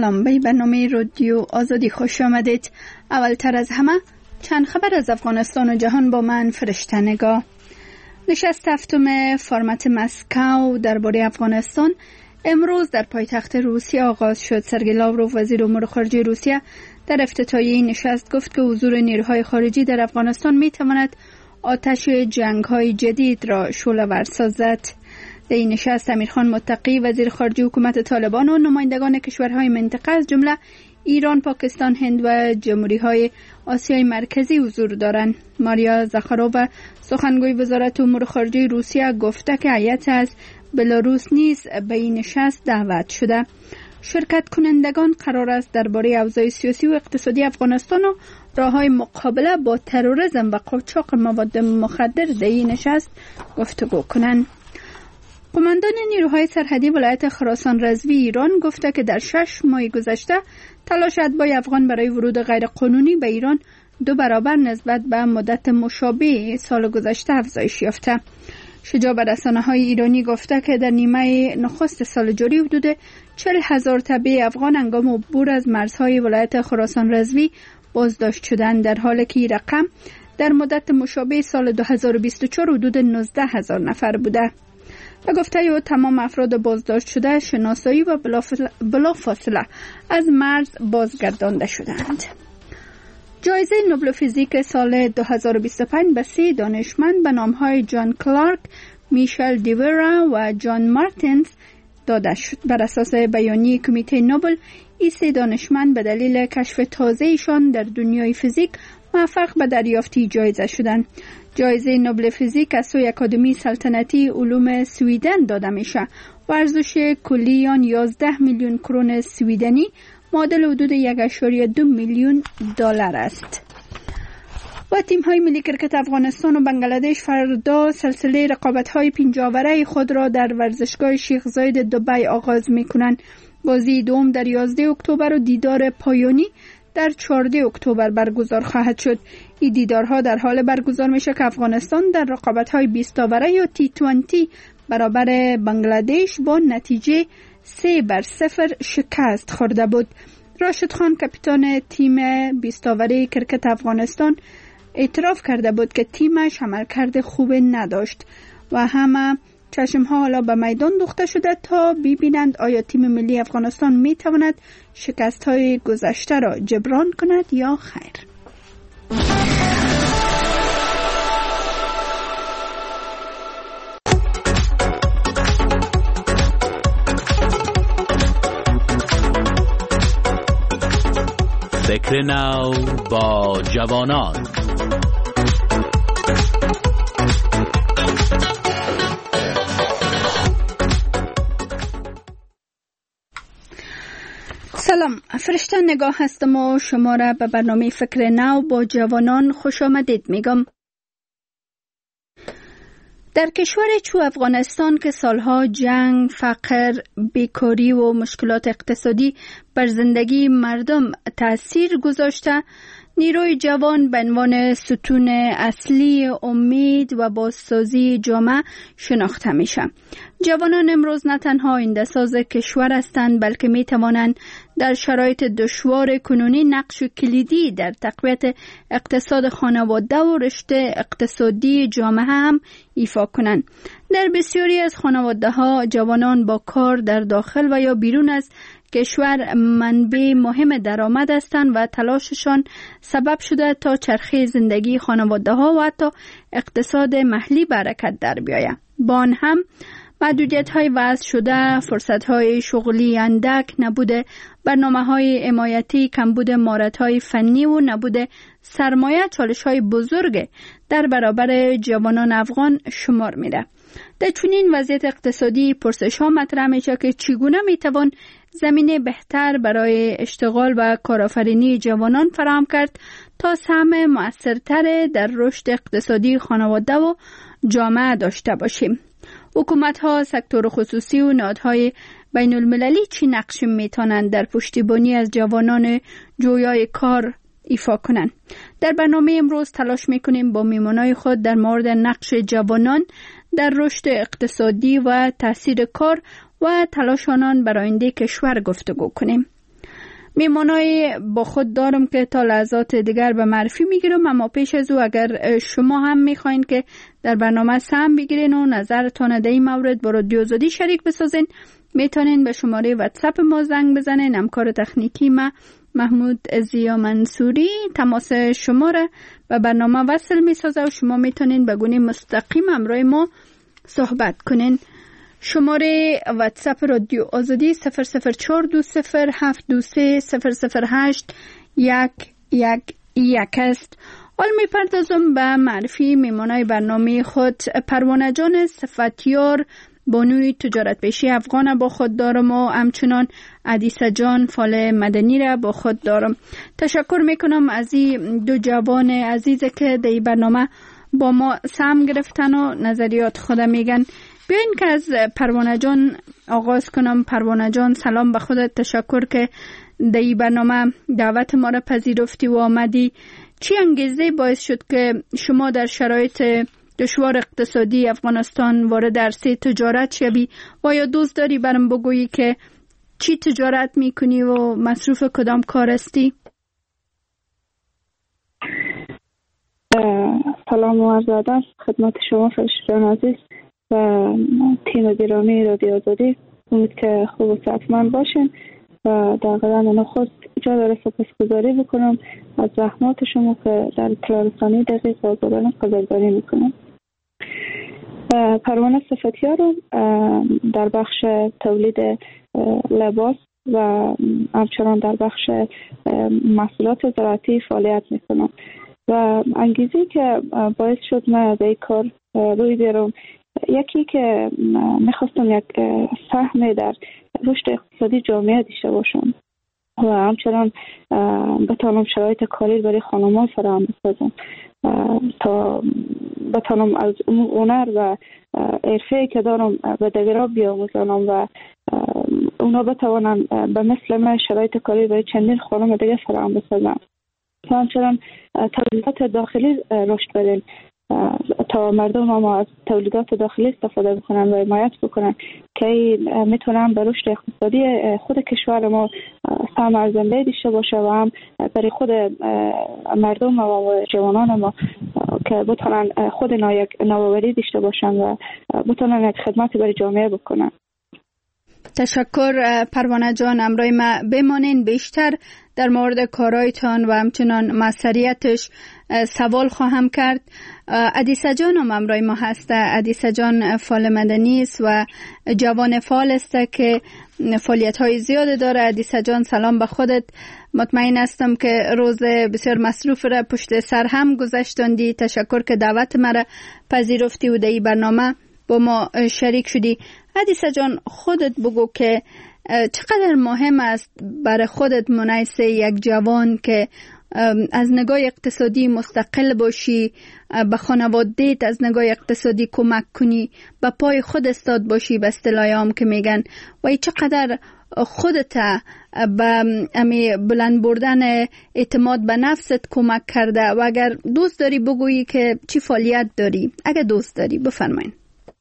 سلام، به برنامه رادیو آزادی خوش آمدید. اولتر از همه چند خبر از افغانستان و جهان با من فرشته نگاه. نشست هفتم فرمت مسکو درباره افغانستان امروز در پایتخت روسیه آغاز شد. سرگئی لاوروف وزیر امور خارجه روسیه در افتتاحیه نشست گفت که حضور نیروهای خارجی در افغانستان می تواند آتش جنگ‌های جدید را شعله‌ور سازد. در این نشست امیرخان متقی وزیر خارجه حکومت طالبان و نمایندگان کشورهای منطقه از جمله ایران، پاکستان، هند و جمهوری‌های آسیای مرکزی حضور دارند. ماریا زاخارووا سخنگوی وزارت امور خارجه روسیه گفته که هیئت از بلاروس نیز به این نشست دعوت شده. شرکت کنندگان قرار است درباره اوضاع سیاسی و اقتصادی افغانستان و راه‌های مقابله با تروریسم و قاچاق مواد مخدر در این نشست گفتگو کنند. قماندان نیروهای سرحدی ولایت خراسان رضوی ایران گفته که در 6 ماه گذشته تلاش اتباع افغان برای ورود غیرقانونی به ایران 2 برابر نسبت به مدت مشابه سال گذشته افزایش یافته. شجاع به رسانه‌های ایرانی گفته که در نیمه نخست سال جاری حدود 40,000 تبع افغان هنگام عبور از مرزهای ولایت خراسان رضوی بازداشت شدند، در حالی که این رقم در مدت مشابه سال 2024 حدود 19,000 نفر بوده. به گفته او تمام افراد بازداشت شده شناسایی و بلافاصله از مرز بازگردانده شدند. جایزه نوبل فیزیک سال 2025 به 3 دانشمند به نامهای جان کلارک، میشل دیورا و جان مارتینز داده شد. بر اساس بیانیه کمیته نوبل، این 3 دانشمند به دلیل کشف تازه‌ایشان در دنیای فیزیک موفق به دریافت جایزه شدند. جایزه نوبل فیزیک از سوی اکادمی سلطنتی علوم سویدن داده میشه و ارزش کلی آن 11 میلیون کرون سویدنی معادل حدود 1.2 میلیون دلار است. و تیم‌های ملی کرکت افغانستان و بنگلادش فردا سلسله رقابت‌های 50 اوره خود را در ورزشگاه شیخ زاید دبی آغاز می‌کنند. بازی دوم در 11 اکتبر و دیدار پایانی در 14 اکتبر برگزار خواهد شد. این دیدارها در حال برگزار میشه که افغانستان در رقابت‌های 20 اوره یا T20 برابر بنگلادش با نتیجه 3-0 شکست خورده بود. راشد خان کاپیتان تیم 20 اوره کرکت افغانستان اعتراف کرده بود که تیمش عملکرد خوب نداشت و همه چشم‌ها حالا به میدان دوخته شده تا ببینند آیا تیم ملی افغانستان میتواند شکست‌های گذشته را جبران کند یا خیر. فکر نو با جوانان. سلام، فرشته نگاه هستم و شما را به برنامه فکر نو با جوانان خوش آمدید میگم. در کشور چو افغانستان که سالها جنگ، فقر، بیکاری و مشکلات اقتصادی بر زندگی مردم تأثیر گذاشته، نیروی جوان به عنوان ستون اصلی امید و بازسازی جامعه شناخته میشه. جوانان امروز نه تنها آینده‌ساز کشور هستند بلکه می توانند در شرایط دشوار کنونی نقش کلیدی در تقویت اقتصاد خانواده و رشد اقتصادی جامعه هم ایفا کنند. در بسیاری از خانواده‌ها جوانان با کار در داخل و یا بیرون از کشور منبع مهم درآمد هستند و تلاششان سبب شده تا چرخه زندگی خانواده‌ها و حتی اقتصاد محلی به حرکت در بیاید. با آن هم محدودیت‌های وضع شده، فرصت‌های شغلی اندک، نبود برنامه‌های حمایتی، کمبود مهارت‌های فنی و نبود سرمایه چالش‌های بزرگ در برابر جوانان افغان شمار می‌ره. در چنین وضعیت اقتصادی پرسش‌ها مطرح میشه که چگونه میتوان زمینه بهتر برای اشتغال و کارآفرینی جوانان فراهم کرد تا سهم مؤثرتر در رشد اقتصادی خانواده و جامعه داشته باشیم. حکومت‌ها، سکتور خصوصی و نهادهای بین المللی چی نقش میتونند در پشتیبانی از جوانان جویای کار ایفا کنند؟ در برنامه امروز تلاش میکنیم با میهمانای خود در مورد نقش جوانان در رشد اقتصادی و تاثیر کار و تلاش آنان بر آینده کشور گفتگو کنیم. میمانای با خود دارم که تا لحظات دیگر به معرفی میگیرم، اما پیش از او اگر شما هم میخواین که در برنامه سهم بگیرین و نظرتان در این مورد با رادیو آزادی شریک بسازین، میتونین به شماره واتساپ ما زنگ بزنین. همکار تکنیکی ما محمود زیا منصوری تماس شما را به برنامه وصل میسازه و شما میتونین به گونه مستقیم همراه ما صحبت کنین. شماره واتساپ رادیو آزادی 00420723008 است. حال میپردازم به معرفی میمانای برنامه خود. پروانه جان صفتیار بانوی تجارت پیشی افغان با خود دارم و همچنان عدیسه جان فال مدنی را با خود دارم. تشکر میکنم از این دو جوان عزیز که در این برنامه با ما سهم گرفتن و نظریات خود میگن. بیاین که از پروانه جان آغاز کنم. پروانه جان سلام به خودت، تشکر که در این برنامه دعوت ما را پذیرفتی و آمدی. چی انگیزه باعث شد که شما در شرایط دشوار اقتصادی افغانستان وارد عرصه تجارت شوی و یا دوست داری برام بگویی که چی تجارت میکنی و مصروف کدام کار هستی؟ سلام و عرض ادب خدمت شما فرشتگان عزیز و تیم گرامی رادیو آزادی. امید که خوب و صحتمند باشین و در قدم نخست جا داره سپاسگزاری بکنم از زحمات شما که در اطلاع رسانی دقیق و آزادانه قدردانی میکنم. پروانه صفتیار رو در بخش تولید لباس و همچنان در بخش محصولات زراعتی فعالیت میکنم و انگیزی که باعث شد من به این کار روی بیارم، یکی که میخواستم یک سهم در رشد اقتصادی جامعه داشته باشم و همچنان بتانم شرایط کاری برای خانمان فراهم بسازم تا بتانم از هنر و حرفه‌ای که دارم به دیگران بیاموزانم و اونا بتوانن به مثل من شرایط کاری برای چندین خانم دیگه فراهم بسازم و همچنان تولیدات داخلی رشد بدیم تا مردم ما از تولیدات داخلی استفاده بکنن و حمایت بکنن که میتونن به رشد اقتصادی خود کشور ما سهم ارزنده داشته باشه و هم برای خود مردم و جوانان ما که بتونن خود نوآوری داشته باشن و بتونن یک خدمتی برای جامعه بکنن. تشکر پروانه جان. امروز ما بمانین بیشتر در مورد کارایتان و همچنان مسئولیتش سوال خواهم کرد. عدیسه جان هم امروز ما هسته. عدیسه جان فعال مدنی است و جوان فعال است که فعالیت های زیاد داره. عدیسه جان سلام به خودت. مطمئن هستم که روز بسیار مصروف را پشت سر هم گذشتاندی. تشکر که دعوت مرا پذیرفتی و در این برنامه با ما شریک شدی. عدیسه جان خودت بگو که چقدر مهم است برای خودت منعکس یک جوان که از نگاه اقتصادی مستقل باشی، به خانواده‌ت از نگاه اقتصادی کمک کنی، به پای خود استاد باشی به اصطلاح عام که میگن، و چقدر خودت به بلند بردن اعتماد به نفست کمک کرده. و اگر دوست داری بگویی که چی فعالیت داری، اگر دوست داری بفرمایید.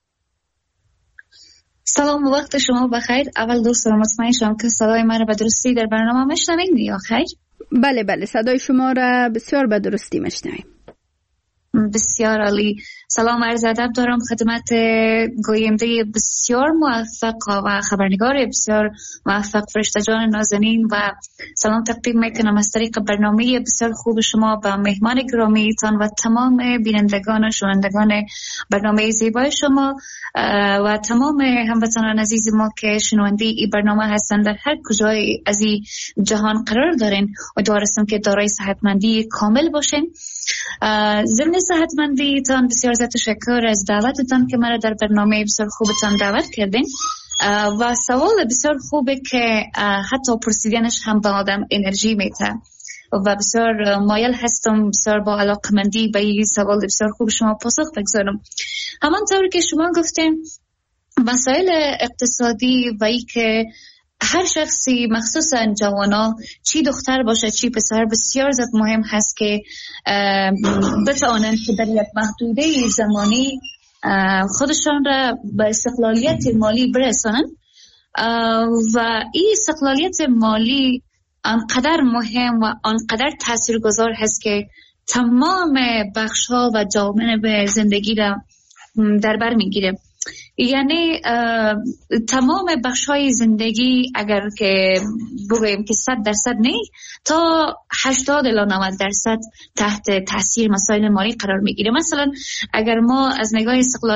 سلام و وقت شما بخیر. اول دوستان مطمئن شدم که صدای من را به درستی در برنامه میشنوید یا خیر؟ بله صدای شما را بسیار به درستی میشنویم. بسیار عالی. سلام عرض ادب دارم خدمت گوینده بسیار موفق و خبرنگار بسیار موفق فرشته جان نازنین و سلام تقدیم میکنم از طریق برنامه بسیار خوب شما به مهمان گرامیتان و تمام بینندگان و شنوندگان برنامه زیبای شما و تمام هموطنان عزیز ما که شنونده این برنامه هستند در هر کجای از این جهان قرار دارین و دعاستم که دارای صحتمندی کامل باشین. ضمن صحتمندیتان بسیار تشکر از دعوتتان که مرا در برنامه بسیار خوبتان دعوت کردین و سوال بسیار خوبه که حتی پرسیدنش هم به آدم انرژی میده و بسیار مایل هستم بسیار با علاقمندی به این سوال بسیار خوب شما پاسخ بگذارم. همانطور که شما گفتین مسائل اقتصادی و ای که هر شخصی مخصوصا جوانا چی دختر باشه چی پسر بسیار زیاد مهم هست که بتوانند که در یک محدوده زمانی خودشان را به استقلالیت مالی برسانند و این استقلالیت مالی آنقدر مهم و آنقدر تاثیرگذار هست که تمام بخش‌ها و جوانب زندگی را در بر میگیره. یعنی تمام بخش‌های زندگی اگر که بگوییم که 100% نه تا 80 الی 90% تحت تاثیر مسائل مالی قرار میگیره. مثلا اگر ما از نگاه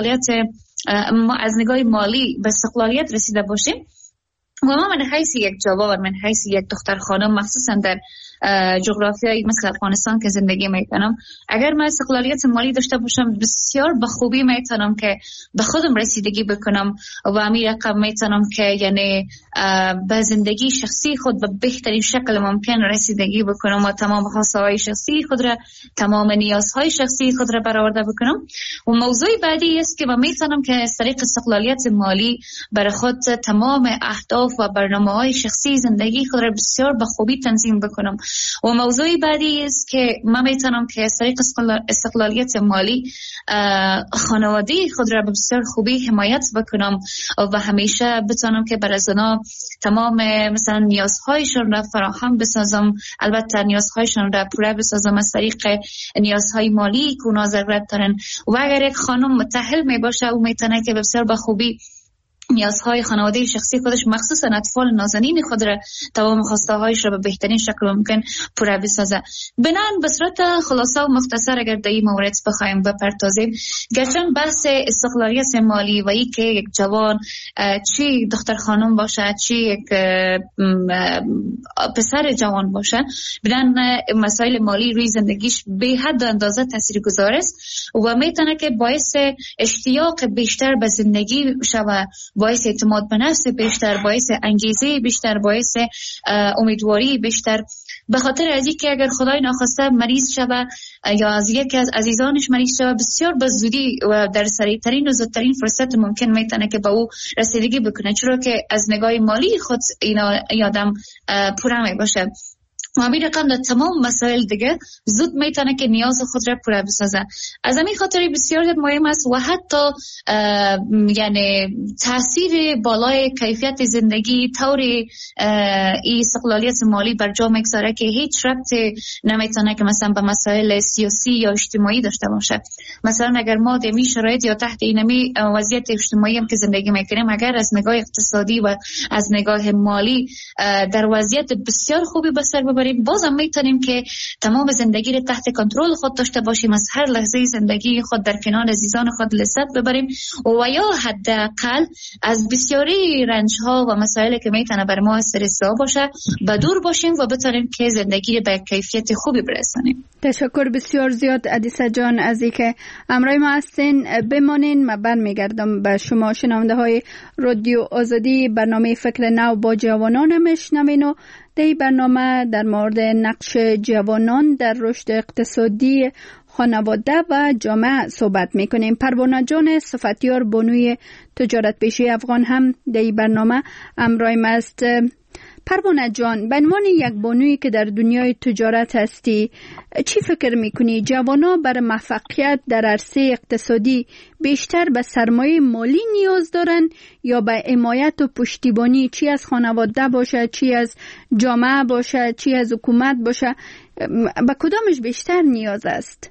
مالی به استقلالیت رسیده باشیم و ما من حیث یک جوان، من حیث یک دختر خانم، مخصوصا در جغرافیایی مثل افغانستان که زندگی میکنم، اگر من استقلالیت مالی داشته باشم بسیار به خوبی میتونم که به خودم رسیدگی بکنم و همین رقم میتونم که یعنی به زندگی شخصی خود به بهترین شکل ممکن رسیدگی بکنم و تمام خواسته‌های شخصی خود را، تمام نیازهای شخصی خود را برآورده بکنم. و موضوع بعدی است که من میتونم که از طریق استقلالیت مالی برای خود تمام اهداف و برنامه‌های شخصی زندگی خود را بسیار به خوبی تنظیم بکنم. و موضوع بعدی است که من میتونم که از طریق استقلالیت مالی خانواده خود را بسیار خوبی حمایت بکنم و همیشه بتونم که برای زنها تمام مثلا نیازهایشون را فراهم بسازم، البته نیازهایشون را پوره بسازم از طریق نیازهای مالی که اونا ضرورت دارن. و اگر یک خانم متأهل می باشه او میتونه که بسیار به خوبی نیازهای خانواده شخصی خودش مخصوصا اطفال نازنین خود را تمام خواسته هایش را به بهترین شکل ممکن پوره بسازه. بنان به صورت خلاصه و مختصر اگر در این مورد بخوایم بپردازیم، گرچه بحث استقلالیت مالی و ای که یک جوان چی دختر خانم باشه چی یک پسر جوان باشه، بنان مسائل مالی روی زندگیش به حد و اندازه تاثیرگذار است و میتونه که باعث اشتیاق بیشتر به زندگی شود، باعث اعتماد به نفس بیشتر، باعث انگیزه بیشتر، باعث امیدواری بیشتر. به خاطر از اینکه اگر خدای ناخواسته مریض شود یا از یکی از عزیزانش مریض شود، بسیار به زودی و در سریعترین و زودترین فرصت ممکن میتونه که به او رسیدگی بکنه، چرا که از نگاه مالی خود اینا یادم پوره می باشه. و همین رقم در تمام مسائل دیگه زود میتونه که نیاز خود را پوره بسازه. از همین خاطر بسیار مهم است و حتی یعنی تاثیر بالای کیفیت زندگی طور این استقلالیت مالی بر جا میگذاره که هیچ ربطی نمیتونه که مثلا به مسائل سیاسی یا اجتماعی داشته باشه. مثلا اگر ما در این شرایط یا تحت اینمی وضعیت اجتماعی هم که زندگی میکنیم، اگر از نگاه اقتصادی و از نگاه مالی در وضعیت بسیار خوبی به سر ببریم، بازم میتونیم که تمام زندگی رو تحت کنترل خود داشته باشیم، از هر لحظه زندگی خود در کنار عزیزان خود لذت ببریم و یا حداقل از بسیاری رنج‌ها و مسائلی که میتونه بر ما استرس‌زا باشه به دور باشیم و بتونیم که زندگی رو به کیفیت خوبی برسونیم. تشکر بسیار زیاد عدیسه جان از اینکه همراه ما هستین. بمانین، من برمیگردم به شما شنونده های رادیو آزادی. برنامه فکر نو با جوانان میشنوین و در این برنامه در مورد نقش جوانان در رشد اقتصادی خانواده و جامعه صحبت میکنیم. پروانه جان صفتیار، بانوی تجارت پیشه افغان، هم در این برنامه همراه ما است. پروانه جان، به عنوان یک بانویی که در دنیای تجارت هستی، چی فکر میکنی جوانا برای موفقیت در عرصه اقتصادی بیشتر به سرمایه مالی نیاز دارن یا به حمایت و پشتیبانی، چی از خانواده باشه، چی از جامعه باشه، چی از حکومت باشه، به کدامش بیشتر نیاز است؟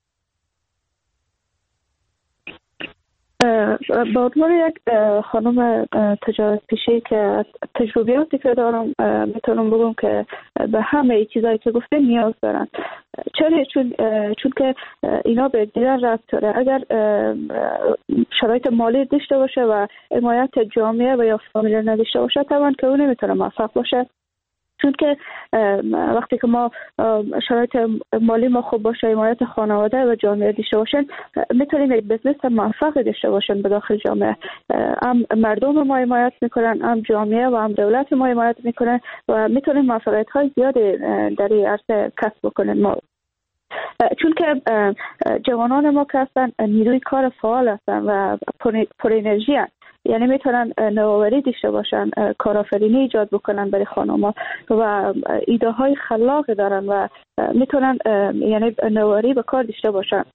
به عنوان یک خانم تجارت پیشه که تجربیاتی که دارم میتونم بگم که به همه چیزایی که گفته نیاز دارن. چرا؟ چون که اینا به دیگر ربط داره. اگر شرایط مالی داشته باشه و حمایت جامعه و یا فامیل نداشته باشه، طبعا که اون نمیتونه موفق باشه. چون که وقتی که ما شرایط مالی ما خوب باشه، حمایت خانواده و جامعه داشته باشن، میتونیم یک بزنس موفق داشته باشن به داخل جامعه. هم مردم ما حمایت میکنن، هم جامعه و هم دولت ما حمایت میکنن و میتونیم موفقیت های زیادی در این عرصه کسب بکنن ما. چون که جوانان ما که هستن نیروی کار فعال هستن و پر انرژی هستن، یعنی میتونن نوآوری داشته باشن، کارآفرینی ایجاد بکنن برای خانم‌ها و ایده های خلاق دارن و میتونن یعنی نوآوری به کار داشته باشن.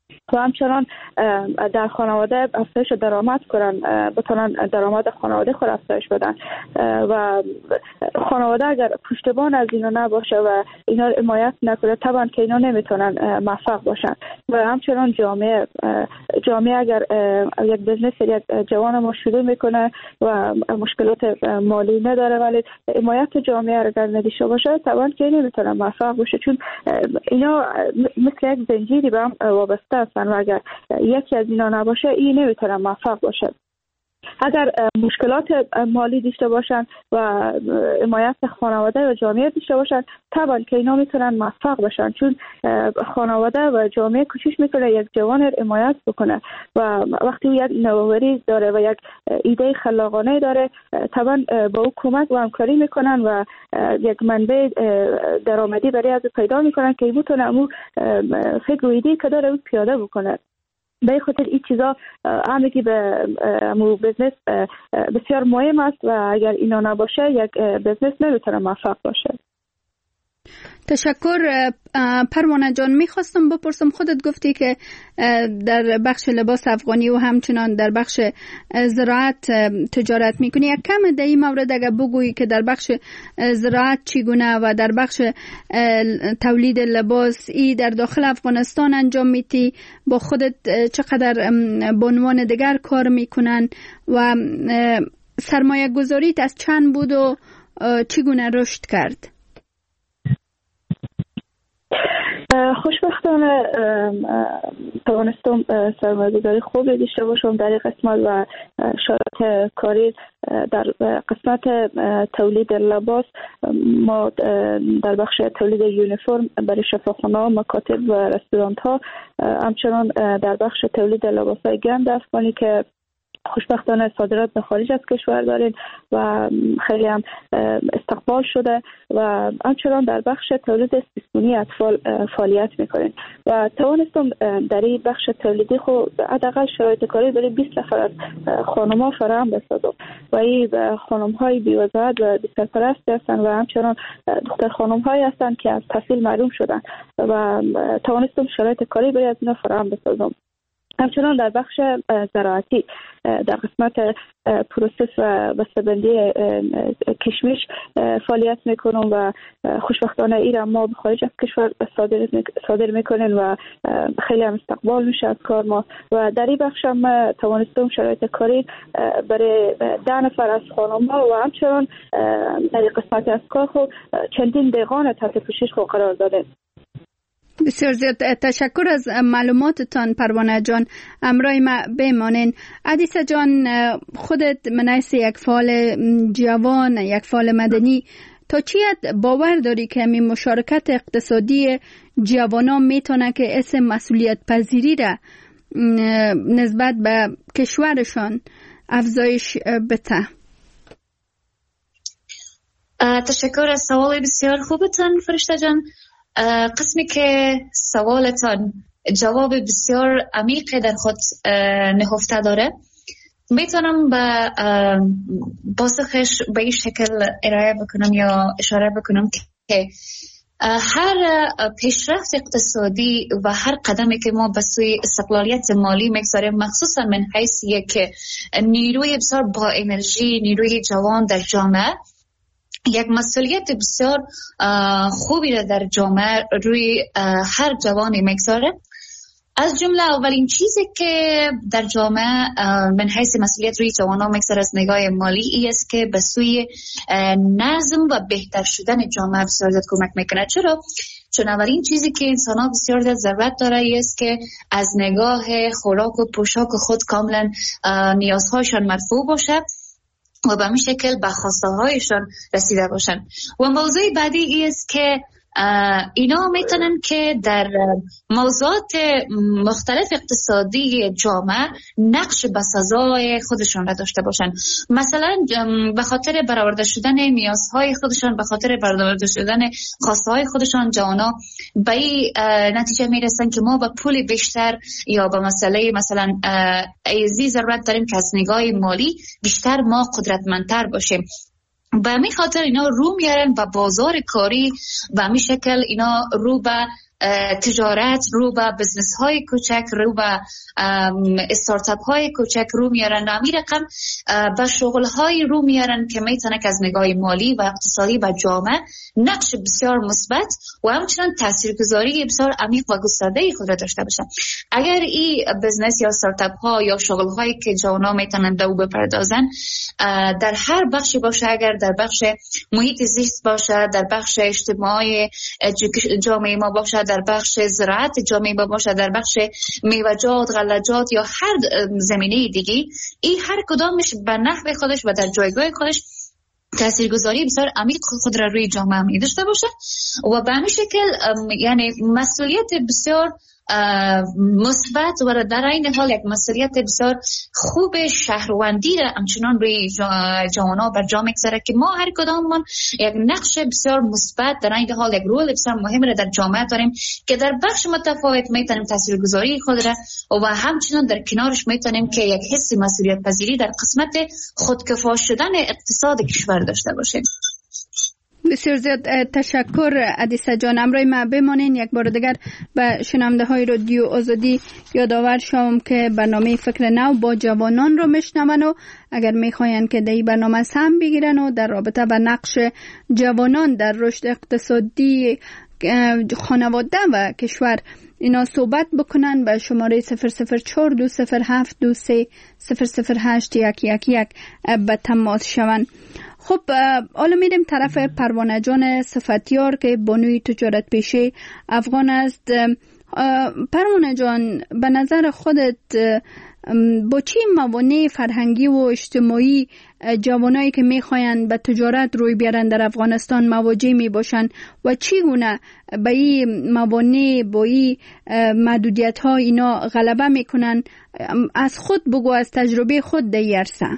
و همچنان در خانواده افزایش درآمد کنن، بتونن درآمد خانواده خود افزایش بدن و خانواده اگر پشتیبان از اینا نباشه و اینا حمایت نکنه طبعا که اینا نمیتونن موفق باشن. و همچنان جامعه اگر یک بزنس یک جوان ما شروع میکنه و مشکلات مالی نداره ولی حمایت جامعه اگر نداشته باشه طبعا که نمیتونه موفق باشه، چون اینا مثل یک زنجیری به هم وابسته هستن و اگر یکی از اینا نباشه این نمیتونه موفق باشه. اگر مشکلات مالی داشته باشن و حمایت خانواده و جامعه داشته باشن طبعا که اینا میتونن موفق باشن، چون خانواده و جامعه کوشش میکنه یک جوان حمایت بکنه و وقتی یک نوآوری داره و یک ایده خلاقانه داره طبعا با او کمک و همکاری میکنن و یک منبع درآمدی برای از پیدا میکنن که میتونه اون فکر و ایده که داره پیاده بکنه. به خاطر این چیزا همگی به بزنس بسیار مهم است و اگر اینا نباشه یک بزنس نمیتونه موفق باشه. تشکر. پروانه جان، میخواستم بپرسم، خودت گفتی که در بخش لباس افغانی و همچنان در بخش زراعت تجارت میکنی. یک کم در این مورد اگر بگویی که در بخش زراعت چگونه و در بخش تولید لباس ای در داخل افغانستان انجام میدی، با خودت چقدر به عنوان دیگر کار میکنن و سرمایه گذاریت از چند بود و چگونه رشد کرد؟ خوشبختانه توانستم سرمایه‌گذاری خوبی داشته باشم در این قسمت و شرایط کاری در قسمت تولید لباس. ما در بخش تولید یونیفرم برای شفاخانه‌ها، مکاتب و رستوران‌ها، همچنان در بخش تولید لباس‌های گند افغانی که خوشبختانه صادرات به خارج از کشور داریم و خیلی هم استقبال شده و همچنان در بخش تولید سیستمونی اطفال فعالیت میکنیم و توانستم در این بخش تولیدی خود حداقل شرایط کاری برای 20 نفر از خانم‌ها فراهم بسازم و این خانم‌های بی‌وزارت و بی‌سرپرست هستند و همچنان دختر خانم‌هایی هستند که از تحصیل محروم شدن و توانستم شرایط کاری برای از اینا فراهم بسازم. همچنان در بخش زراعتی در قسمت پروسس و بسته‌بندی کشمش فعالیت میکنم و خوشبختانه ایران ما به خارج از کشور صادر میکنیم و خیلی هم استقبال میشه از کار ما و در این بخش هم توانستم شرایط کاری برای 10 نفر از خانم‌ها و همچنان در این قسمت از کار خود چندین دیگان تحت پوشش خود قرار دادیم. بسیار زیاد تشکر از معلوماتتان پروانه جان. همراه ما بمانین. عدیسه جان، خودت منعیس یک فعال جوان، یک فعال مدنی، تا چی باور داری که می مشارکت اقتصادی جوانان میتونه که اسم مسئولیت پذیری را نسبت به کشورشان افزایش بده؟ تشکر از سوال بسیار خوبتان فرشته جان. قسمی که سوالتان جواب بسیار عمیق در خود نهفته داره، میتونم به پاسخش به این شکل ارائه بکنم یا اشاره بکنم که هر پیشرفت اقتصادی و هر قدمی که ما به سوی استقلالیت مالی میگذاریم، مخصوصا من حیث که نیروی بسیار با انرژی، نیروی جوان در جامعه، یک مسئولیت بسیار خوبی را در جامعه روی هر جوانی میگذاره. از جمله اولین چیزی که در جامعه من حیث مسئولیت روی جوانان میگذاره از نگاه مالی ای است که به سوی نظم و بهتر شدن جامعه بسیار زیاد کمک میکنه. چرا؟ چون اولین چیزی که انسان ها بسیار زیاد ضرورت داره ای است که از نگاه خوراک و پوشاک خود کاملا نیازهایشان مرفوع باشه و به همین شکل به خواسته هایشان رسیده باشن. و موضوع بعدی ای است که اینا میتونن که در موضوعات مختلف اقتصادی جامعه نقش بسزای خودشان را داشته باشن. مثلا به خاطر برآورده شدن نیازهای خودشان، به خاطر برآورده شدن خواسته های خودشان، جوانا به این نتیجه میرسن که ما به پول بیشتر یا به مسئله مثلا ایزی ضرورت داریم که از نگاه مالی بیشتر ما قدرتمندتر باشیم. به همین خاطر اینا رو میارن و بازار کاری به همین شکل اینا رو به تجارت رو به بزنس های کوچک، رو به استارتاپ های کوچک رو میارن، همین رقم به شغل های رو میارن که میتونه از نگاه مالی و اقتصادی به جامعه نقش بسیار مثبت و همچنان تاثیرگذاری بسیار عمیق و گسترده خود را داشته باشه. اگر این بزنس یا استارتاپ ها یا شغل هایی که جوانان میتونن به او بپردازن در هر بخشی باشه، اگر در بخش محیط زیست باشه، در بخش اجتماعی جامعه ما باشه، در بخش زراعت جامعه ما باشه، در بخش میوه‌جات، غله‌جات یا هر زمینه دیگه، این هر کدامش به نحو خودش و در جایگاه خودش تاثیرگذاری بسیار عمیق خود را روی جامعه می داشته باشه و به همین شکل یعنی مسئولیت بسیار مثبت و در این حال یک مسئولیت بسیار خوب شهروندی را همچنان روی جوانان بر جا میگذاره که ما هر کداممان یک نقش بسیار مثبت در این حال یک رول بسیار مهم را در جامعه داریم که در بخش متفاوت میتونیم تاثیرگذاری خود را و همچنان در کنارش میتونیم که یک حس مسئولیت پذیری در قسمت خودکفا شدن اقتصاد کشور داشته باشیم. بسیار زیاد تشکر عدیسه جان. امروی ما بمانین یک بار دیگر به شنونده های رادیو آزادی یادآور شوم که برنامه فکر نو با جوانان رو میشنون و اگر میخواین که در این برنامه سهم بگیرن و در رابطه به نقش جوانان در رشد اقتصادی خانواده و کشور اینا صحبت بکنن به شماره 0042072300811 به تماس شون. خب حالا میریم طرف پروانه جان صفتیار که بانوی تجارت پیشه افغان است. پروانه جان، به نظر خودت با چی موانع فرهنگی و اجتماعی جوانایی که میخواین به تجارت روی بیارن در افغانستان مواجه میباشن و چی گونه به این موانع با این محدودیت ها اینا غلبه میکنن؟ از خود بگو، از تجربه خود در این عرصه.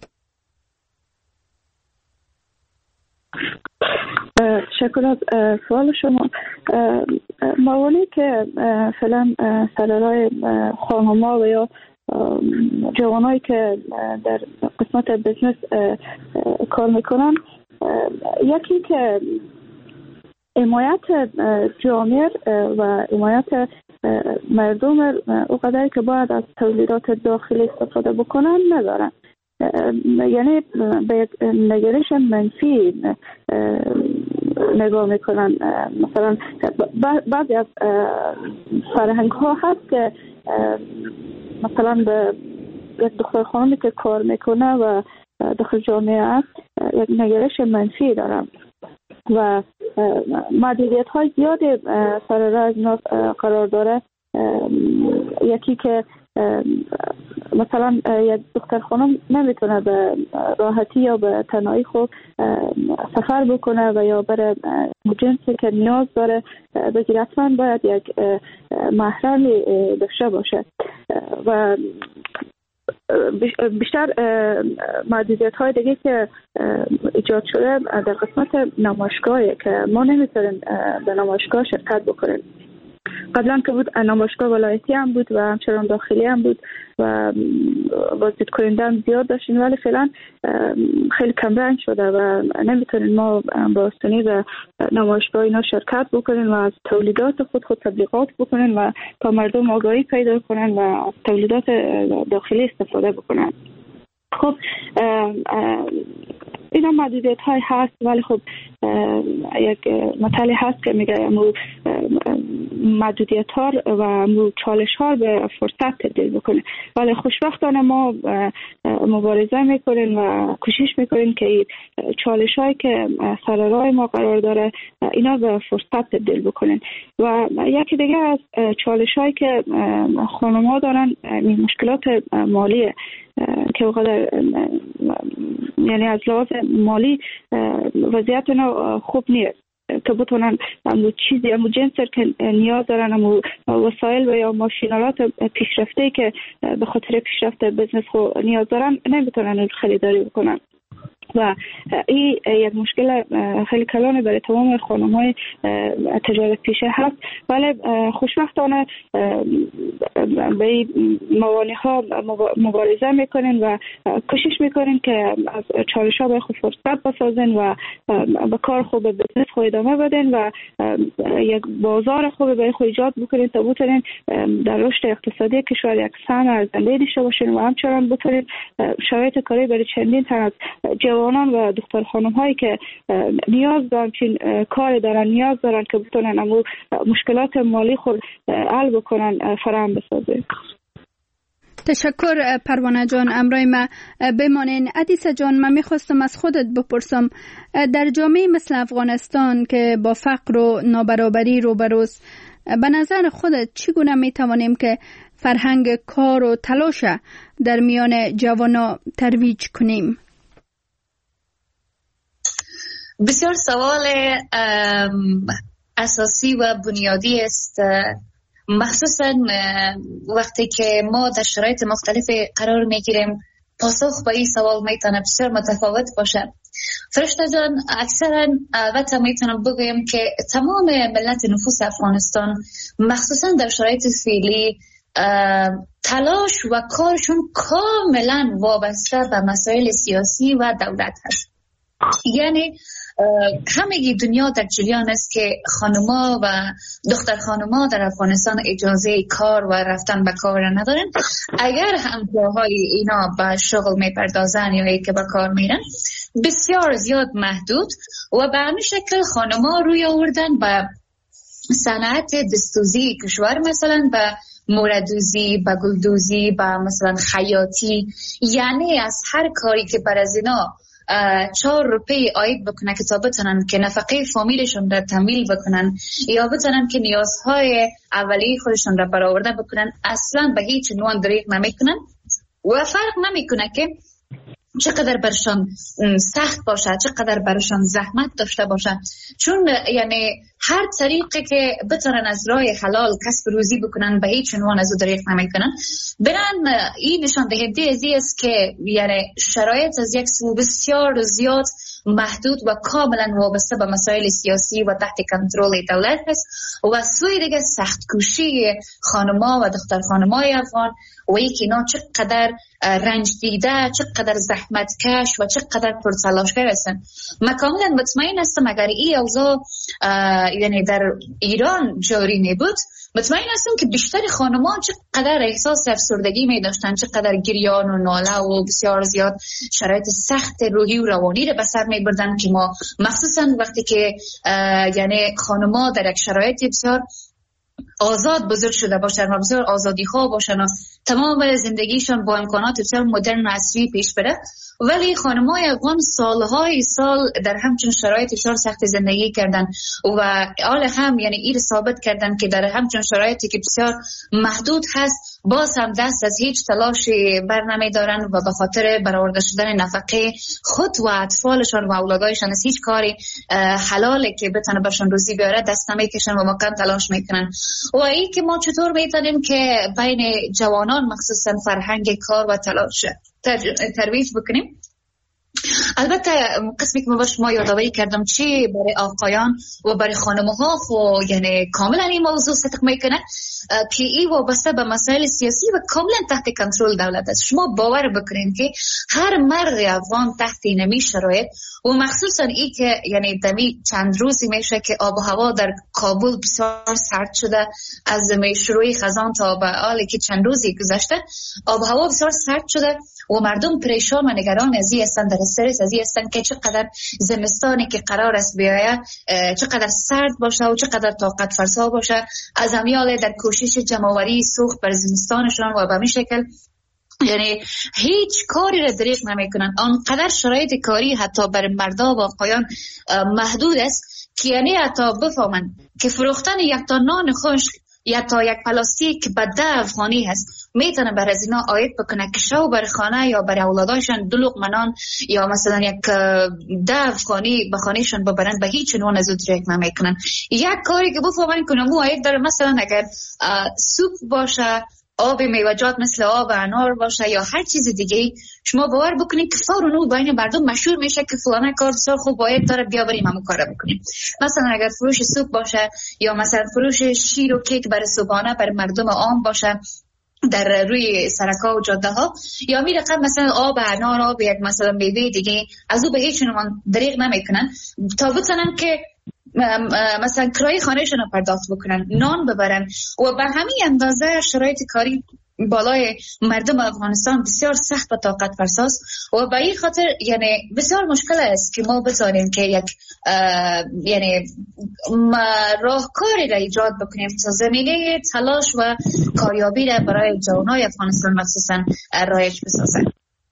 شکر از سوال شما. موانعی که فعلا سرورای خانم‌ها و یا جوانایی که در قسمت بزنس کار میکنن، یکی که حمایت جامعه و حمایت مردم اونقدر که باید از تولیدات داخلی استفاده بکنن ندارن، یعنی به یک نگرش منفی نگاه میکنن. مثلا بعضی از فرهنگ ها هست که مثلا به یک دختر خانمی که کار میکنه و داخل جامعه است یک نگرش منفی دارن و محدودیت های زیادی سر راه از اینا قرار داره. یکی که مثلا یک دختر خانم نمیتونه به راحتی یا به تنهایی خود سفر بکنه و یا بره جنسی که نیاز داره بگیره، حتما باید یک محرمی داشته باشه و بیشتر محدودیت های دیگه که ایجاد شده در قسمت نمایشگاهی که ما نمیتونیم به نمایشگاه شرکت بکنیم. قبلا که بود نمایشگاه ولایتی هم بود و همچنان داخلی هم بود و بازدید کننده هم زیاد داشتیم، ولی فعلا خیلی کم رنگ شده و نمیتونیم ما با آسانی به نمایشگاه اینا شرکت بکنیم و از تولیدات خود تبلیغات بکنیم و تا مردم آگاهی پیدا کنن و از تولیدات داخلی استفاده بکنن. خب اینا محدودیت های هست، ولی خب یک مطلع هست که میگه محدودیت ها و چالش ها به فرصت تبدیل بکنه، ولی خوشبختانه ما مبارزه میکنیم و کوشش میکنیم که چالش هایی که سر راه ما قرار داره اینا به فرصت تبدیل بکنن. و یکی دیگه از چالش هایی که خانم ها دارن مشکلات مالیه که وقدر یعنی از لحاظ مالی وضعیت اینا خوب نیست که بتونن چیزی جنسی که نیاز دارن وسایل و یا ماشینالات پیشرفته که به خاطر پیشرفت بزنس خود نیاز دارن نمیتونن خریداری بکنن. و این یک مشکل خیلی کلان برای تمام خانم‌های تجارت پیشه هست. ولی خوشبختانه به موانع‌ها مبارزه میکنین و کوشش میکنین که از چالش‌ها به خود فرصت بسازین و به کار خوب به بزنس خود ادامه بدین و یک بازار خوب برای خود ایجاد بکنین تا بتونین در رشد اقتصادی کشور یک سهم ارزنده داشته باشین و همچنان بتونین شرایط کاری برای چندین تن از جوانان و دختر خانم هایی که نیاز دارن چین کار دارن نیاز دارن که بتونن امو مشکلات مالی خود حل بکنن فراهم بسازه. تشکر پروانه جان. امرای ما بمانین. عدیسه جان، من میخواستم از خودت بپرسم، در جامعه مثل افغانستان که با فقر و نابرابری روبروست، به نظر خودت چگونه میتوانیم که فرهنگ کار و تلاش در میان جوانا ترویج کنیم؟ بسیار سوال اساسی و بنیادی است، مخصوصا وقتی که ما در شرایط مختلف قرار میگیریم. پاسخ به این سوال میتونه بسیار متفاوت باشه. فرشته جان، اکثرا البته میتونم بگویم که تمام ملت نفوس افغانستان مخصوصا در شرایط فعلی تلاش و کارشون کاملا وابسته به مسائل سیاسی و دولت هست. یعنی همه دنیا در جریان است که خانما و دختر خانما در افغانستان اجازه کار و رفتن به کار ندارن. اگر هم جاهای اینا به شغل میپردازن یا ای که به کار میرن بسیار زیاد محدود و به همین شکل خانما روی آوردن به صنعت دستوزی کشور، مثلا به موردوزی، به گلدوزی، به مثلا خیاطی. یعنی از هر کاری که بر از اینا 4 روپی عاید بکنن که تا بتونن که نفقه فامیلشون را تمویل بکنن یا بتونن که نیازهای اولیه خودشون را برآورده بکنن، اصلا به هیچ عنوان دریغ نمیکنن و فرق نمیکنه که چقدر برشان سخت باشه، چقدر برشان زحمت داشته باشه، چون یعنی هر طریقی که بتونن از راه حلال کسب روزی بکنن به هیچ عنوان از او دریغ نمیکنن. برن این نشان دهنده ازی است که یعنی شرایط از یک سو بسیار زیاد محدود و کاملا وابسته به مسائل سیاسی و تحت کنترل دولت است و سوی دیگه سخت کوشی خانما و دختر خانمای افغان و اینکه اینا چقدر رنج دیده، چقدر زحمت کش و چقدر پرتلاشگر هستن. من کاملا مطمئن هستم اگر این اوضاع یعنی در ایران جاری نبود، مطمئن هستم که بیشتر خانم‌ها چقدر احساس افسردگی می داشتن، چقدر گریان و ناله و بسیار زیاد شرایط سخت روحی و روانی را به سر می بردن که ما مخصوصا وقتی که یعنی خانم‌ها در یک شرایط بسیار آزاد بزرگ شده باشن و بسیار آزادی خواه باشن و تمام زندگیشان با امکانات بسیار مدرن و عصری پیش بره، ولی خانم‌های افغان سالهای سال در همچون شرایط بسیار سخت زندگی کردن و حال هم یعنی این ثابت کردن که در همچون شرایطی که بسیار محدود هست باز هم دست از هیچ تلاشی بر نمی دارن و به خاطر برآورده شدن نفقه خود و اطفالشان و اولادایشان از هیچ کاری حلالی که بتونه برشان روزی بیاره دست نمیکشن و مکان تلاش میکنن. و این که ما چطور میتونیم که بین جوانان مخصوصا فرهنگ کار و تلاش ترویج بکنیم. البته قسمی که من باش ما یادآوری کردم چی برای آقایان و برای خانم‌ها خو یعنی کاملا این موضوع صدق میکنه که این وابسته به مسائل سیاسی و کاملا تحت کنترل دولت است. شما باور بکنید که هر مرد افغان تحت اینمی شرایط و مخصوصا این که یعنی دمی چند روزی میشه که آب و هوا در کابل بسیار سرد شده، از شروع خزان تا به حالی که چند روزی گذشته آب و هوا بسیار سرد شده و مردم پریشان و نگران از این هستند، در استرس از این هستند که چقدر زمستانی که قرار است بیاید چقدر سرد باشه و چقدر طاقت فرسا باشه، از همیال در کوشش جمع‌آوری سوخت بر زمستانشان و به همین شکل یعنی هیچ کاری را دریغ نمیکنن. آنقدر شرایط کاری حتی بر مردا و آقایان محدود است که یعنی حتی بفهمن که فروختن یک تا نان خشک یا تا یک پلاستیک به 10 افغانی هست میتونه بر از اینا عاید بکنه که شو بر خانه یا بر اولادایشان 2 لقمه نان یا مثلا یک 10 افغانی به خانهشان ببرن، به هیچ عنوان از او دریغ نمیکنن. یک کاری که بفهمن که نمو عاید داره، مثلا اگر سوپ باشه آب میوه‌جات مثل آب انار باشه یا هر چیز دیگه، شما باور بکنید که فوراً بین مردم مشهور میشه که فلانه کار بسیار خوب باید داره، بیا بریم همون کارو بکنیم. مثلا اگر فروش سوپ باشه یا مثلا فروش شیر و کیک برای صبحانه برای مردم عام باشه در روی سرک‌ها و جاده ها، یا می رقم مثلا آب انار، آب یک مثلا میوه دیگه، از او به هیچ عنوان دریغ نمیکنن تا بتونن که مثلا کرایه خانهشون رو پرداخت بکنن، نان ببرن. و به همین اندازه شرایط کاری بالای مردم افغانستان بسیار سخت و طاقت فرساست و به این خاطر یعنی بسیار مشکل است که ما بتونیم که یک یعنی راهکاری را ایجاد بکنیم تا زمینه تلاش و کاریابی را برای جوانای افغانستان مخصوصا رایج بسازن.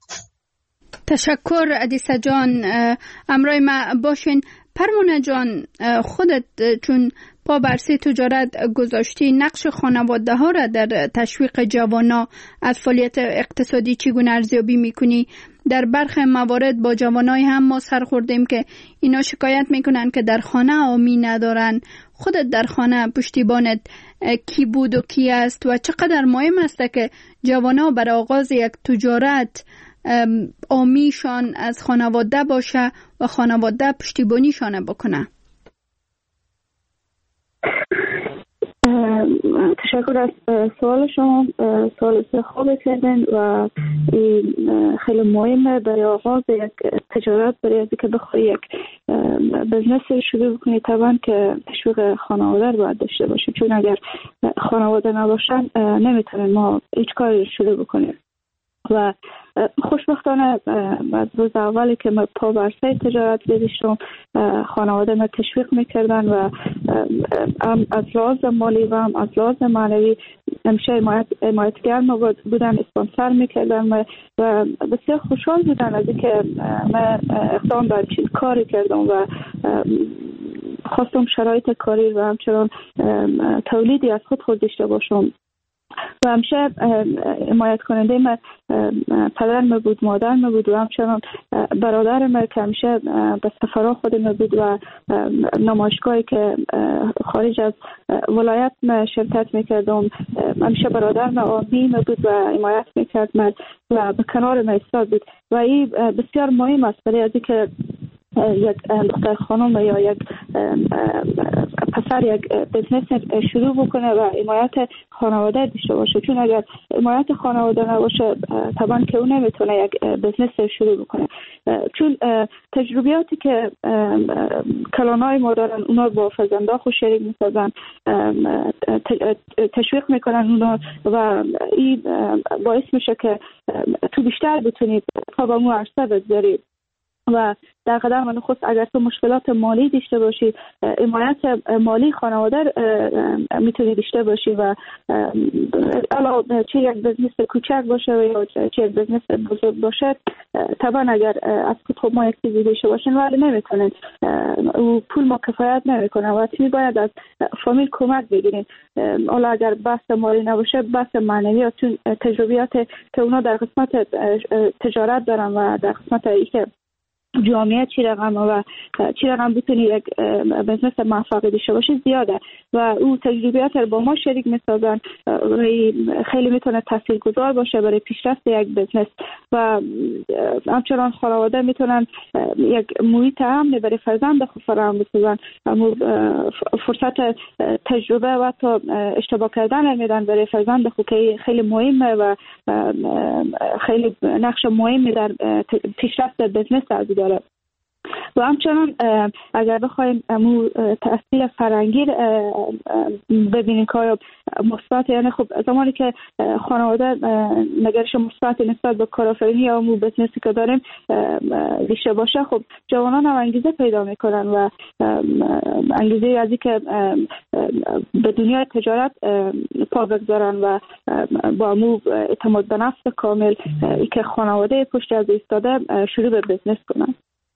تشکر عدیسه جان، امرای ما باشین. پروانه جان، خودت چون پا برسی تجارت گذاشتی، نقش خانواده ها را در تشویق جوانا از فعالیت اقتصادی چگونه ارزیابی میکنی؟ در برخی موارد با جوانای هم ما سر خوردیم که اینا شکایت میکنن که در خانه آمی ندارن. خودت در خانه پشتیبانت کی بود و کی است و چقدر مهم است که جوانا برای آغاز یک تجارت آمیشان از خانواده باشه و خانواده پشتیبانیشان بکنه؟ تشکر از سوال شما. سوال خوب کردن و خیلی مهمه برای آغاز یک تجارت، برای از که بخوای یک بزنس شروع بکنی طبعا که تشویق خانواده باید داشته باشه، چون اگر خانواده نباشن نمیتونن ما هیچ کاری شروع بکنیم. و خوشبختانه از روز اولی که من پا بر سر تجارت گذاشتم خانواده من تشویق میکردن و از لحاظ مالی و هم از لحاظ معنوی همیشه حمایتگر بودن، اسپانسر میکردن و بسیار خوشحال بودن از اینکه من اقدام بر چیز کاری کردم و خواستم شرایط کاری و همچنان تولیدی از خود داشته باشم. و همیشه حمایت کننده من پدرم بود، مادرم بود و همچنان برادرم که همیشه به سفرها خودم بود و نمایشگاهی که خارج از ولایت من شرکت میکردم همیشه برادرم آبی بود و حمایت میکرد من و به کنار من ایستاد بود و این بسیار مهم است برای از اینکه یک دختر خانم یا یک پسر یک بزنس شروع بکنه و حمایت خانواده داشته باشه، چون اگر حمایت خانواده نباشه طبعا که اون نمیتونه یک بزنس شروع بکنه. چون تجربیاتی که کلانای ما دارن اونا با فرزندا خود شریک میسازن، تشویق میکنن اونا و این باعث میشه که تو بیشتر بتونید تا به مو عرصه بذارید و در قدم نخست اگر تو مشکلات مالی داشته باشی حمایت مالی خانواده میتونی داشته باشی و علاوه چه یک بزنس کوچک باشه یا چه یک بزنس بزرگ باشه طبعا اگر از خود ما یک چیزی داشته باشین ولی نمیکنن و پول ما کفایت نمیکنه و تیمی باید از فامیل کمک بگیرین. حالا اگر بحث مالی نباشه بحث معنوی و چون تجربیات که اونا در قسمت تجارت دارن و در قسمت اینکه جامعه چی رقم بتونی یک بزنس موفقی داشته باشی زیاده و او تجربیات رو با ما شریک میسازن و خیلی میتونه تاثیرگذار باشه برای پیشرفت یک بزنس و همچنان خانواده میتونن یک محیط امن برای فرزند خود فراهم بسازن، فرصت تجربه و تا اشتباه کردن میدن برای فرزند خود که خیلی مهمه و خیلی نقش مهمی در پیشرفت بزنس داره. و همچنان اگر بخوایم تأثیر فرهنگی ببینیم که آیا مثبت، یعنی خب زمانی که خانواده نگرش مثبت نسبت به کارآفرینی یا بزنسی که داریم داشته باشه، خب جوانان هم انگیزه پیدا میکنن و انگیزه از اینکه به دنیای تجارت پا بگذارن و با اعتماد به نفس کامل که خانواده پشت از ایستاده شروع به بزنس کنن.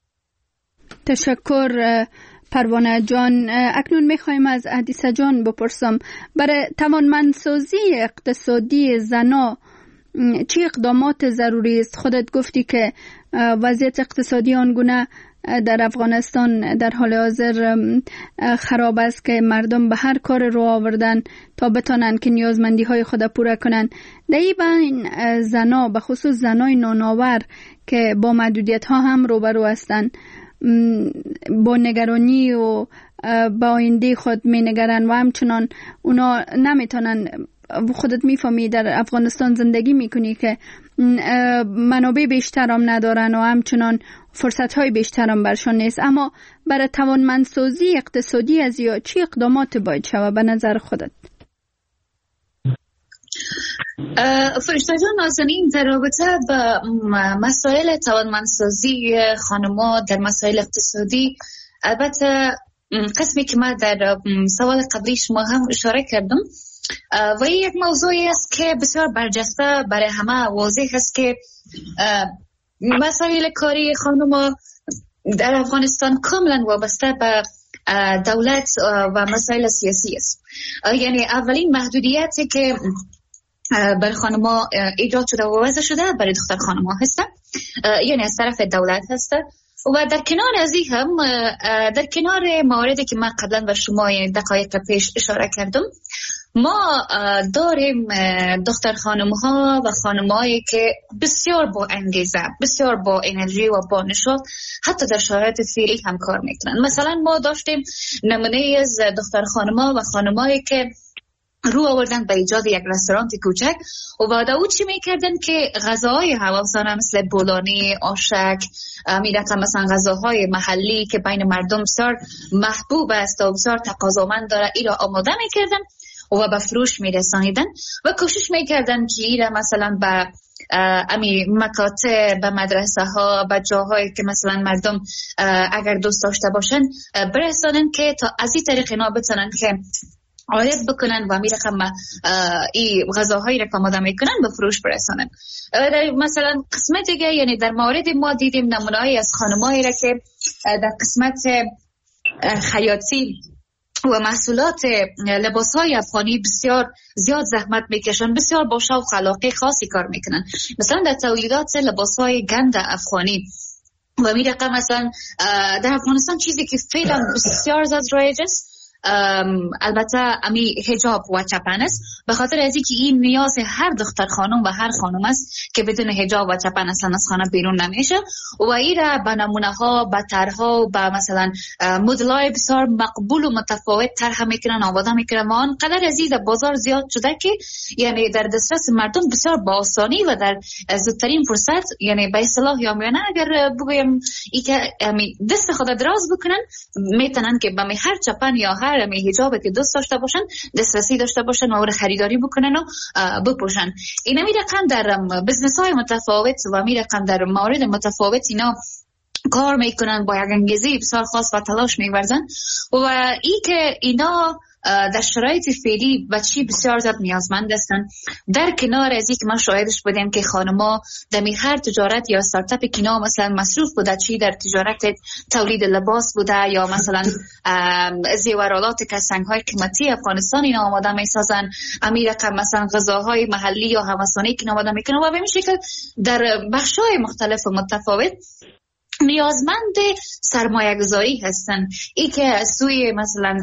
تشکر پروانه جان. اکنون میخوایم از عدیسه جان بپرسم برای توانمندسازی اقتصادی زنا چه اقدامات ضروری است؟ خودت گفتی که وضعیت اقتصادی آنگونه در افغانستان در حال حاضر خراب است که مردم به هر کار رو آوردن تا بتانن که نیازمندی های خود پوره کنن. در این زنا، به خصوص زنای نانآور که با محدودیت ها هم روبرو هستند، با نگرانی و با آینده خود می نگرن و همچنان اونا نمیتونن. خودت میفهمی در افغانستان زندگی میکنی که منابع بیشتر هم ندارن و همچنان فرصت های بیشتر هم برشان نیست. اما برای توانمندسازی اقتصادی از یا چی اقدامات باید شود به نظر خودت؟ فرشته جان نازنین، در رابطه با مسائل توانمندسازی خانم‌ها در مسائل اقتصادی، البته قسمی که ما در سوال قبلی شما هم اشاره کردم و یک موضوعی است که بسیار برجسته برای همه واضح است که مسائل کاری خانم‌ها در افغانستان کاملا وابسته به دولت و مسائل سیاسی است. یعنی اولین محدودیتی که برای خانم‌ها ایجاد شده و وضع شده برای دختر خانم‌ها هست، یعنی از طرف دولت هست. و در کنار از این هم، در کنار مواردی که من قبلا به شما دقایق پیش اشاره کردم، ما داریم دختر خانم‌ها و خانم‌هایی که بسیار با انگیزه، بسیار با انرژی و با نشاط حتی در شرایط فعلی هم کار میکنن. مثلا ما داشتیم نمونه از دختر خانم‌ها و خانم‌هایی که رو آوردن به ایجاد یک رستوران کوچک و بعد او چی میکردن که غذاهای هواسانه مثل بولانی، آشک، میرقم مثلا غذاهای محلی که بین مردم بسیار محبوب است و بسیار تقاضامند داره، ای را آماده میکردن و به فروش میرسانیدن و کوشش میکردن که ای را مثلا به مکاتب، به مدرسه ها، به جاهایی که مثلا مردم اگر دوست داشته باشن برسانن که تا از این طریق اینا بتونن که عاید بکنن و میرقم این غذاهایی را که آماده میکنن به فروش برسانن. در مثلا قسمت دیگه، یعنی در مورد ما دیدیم نمونه‌ای از خانمایی را که در قسمت خیاطی و محصولات لباس‌های افغانی بسیار زیاد زحمت میکشن، بسیار با شوق و علاقه خاصی کار میکنن. مثلا در تولیدات لباس‌های گند افغانی و میرقم مثلا در افغانستان چیزی که فعلا بسیار زیاد رایج است البته امی حجاب و چپن است، به خاطر از اینکه این نیاز هر دختر خانم و هر خانم است که بدون حجاب و چپن اصلا از خانه بیرون نمیشه و این را به نمونه ها، به طرح‌ها، به مثلا مدل‌های بسیار مقبول و متفاوت طرح میکنن، آماده میکنن و آنقدر از این بازار زیاد شده که یعنی در دسترس مردم بسیار با آسانی و در زودترین فرصت، یعنی به اصطلاح یامیانه اگر بگویم ای که دست خود دراز بکنن میتونن که به هر چپن یا هر حجابی که دوست داشته باشن دسترسی داشته باشن و اون خریداری بکنن و بپوشن. اینا میرقم در بزنس های متفاوت و میرقم در موارد متفاوت اینا کار میکنن، با یک انگیزه بسیار خاص و تلاش میورزن و ای که اینا در شرایط فعلی بچی بسیار زیاد نیازمند هستن. در کنار از اینکه ما شاهدش بودیم که خانم‌ها در هر تجارت یا استارتاپ که اینا مثلا مصروف بوده، چی در تجارت تولید لباس بوده یا مثلا زیورالات که سنگ‌های قیمتی افغانستان اینا آماده میسازن، امیر رقم مثلا غذاهای محلی یا هوسانی که آماده میکنن و به این شکل در بخش‌های مختلف و متفاوت نیازمند سرمایه گذاری هستن. ای که از سوی مثلا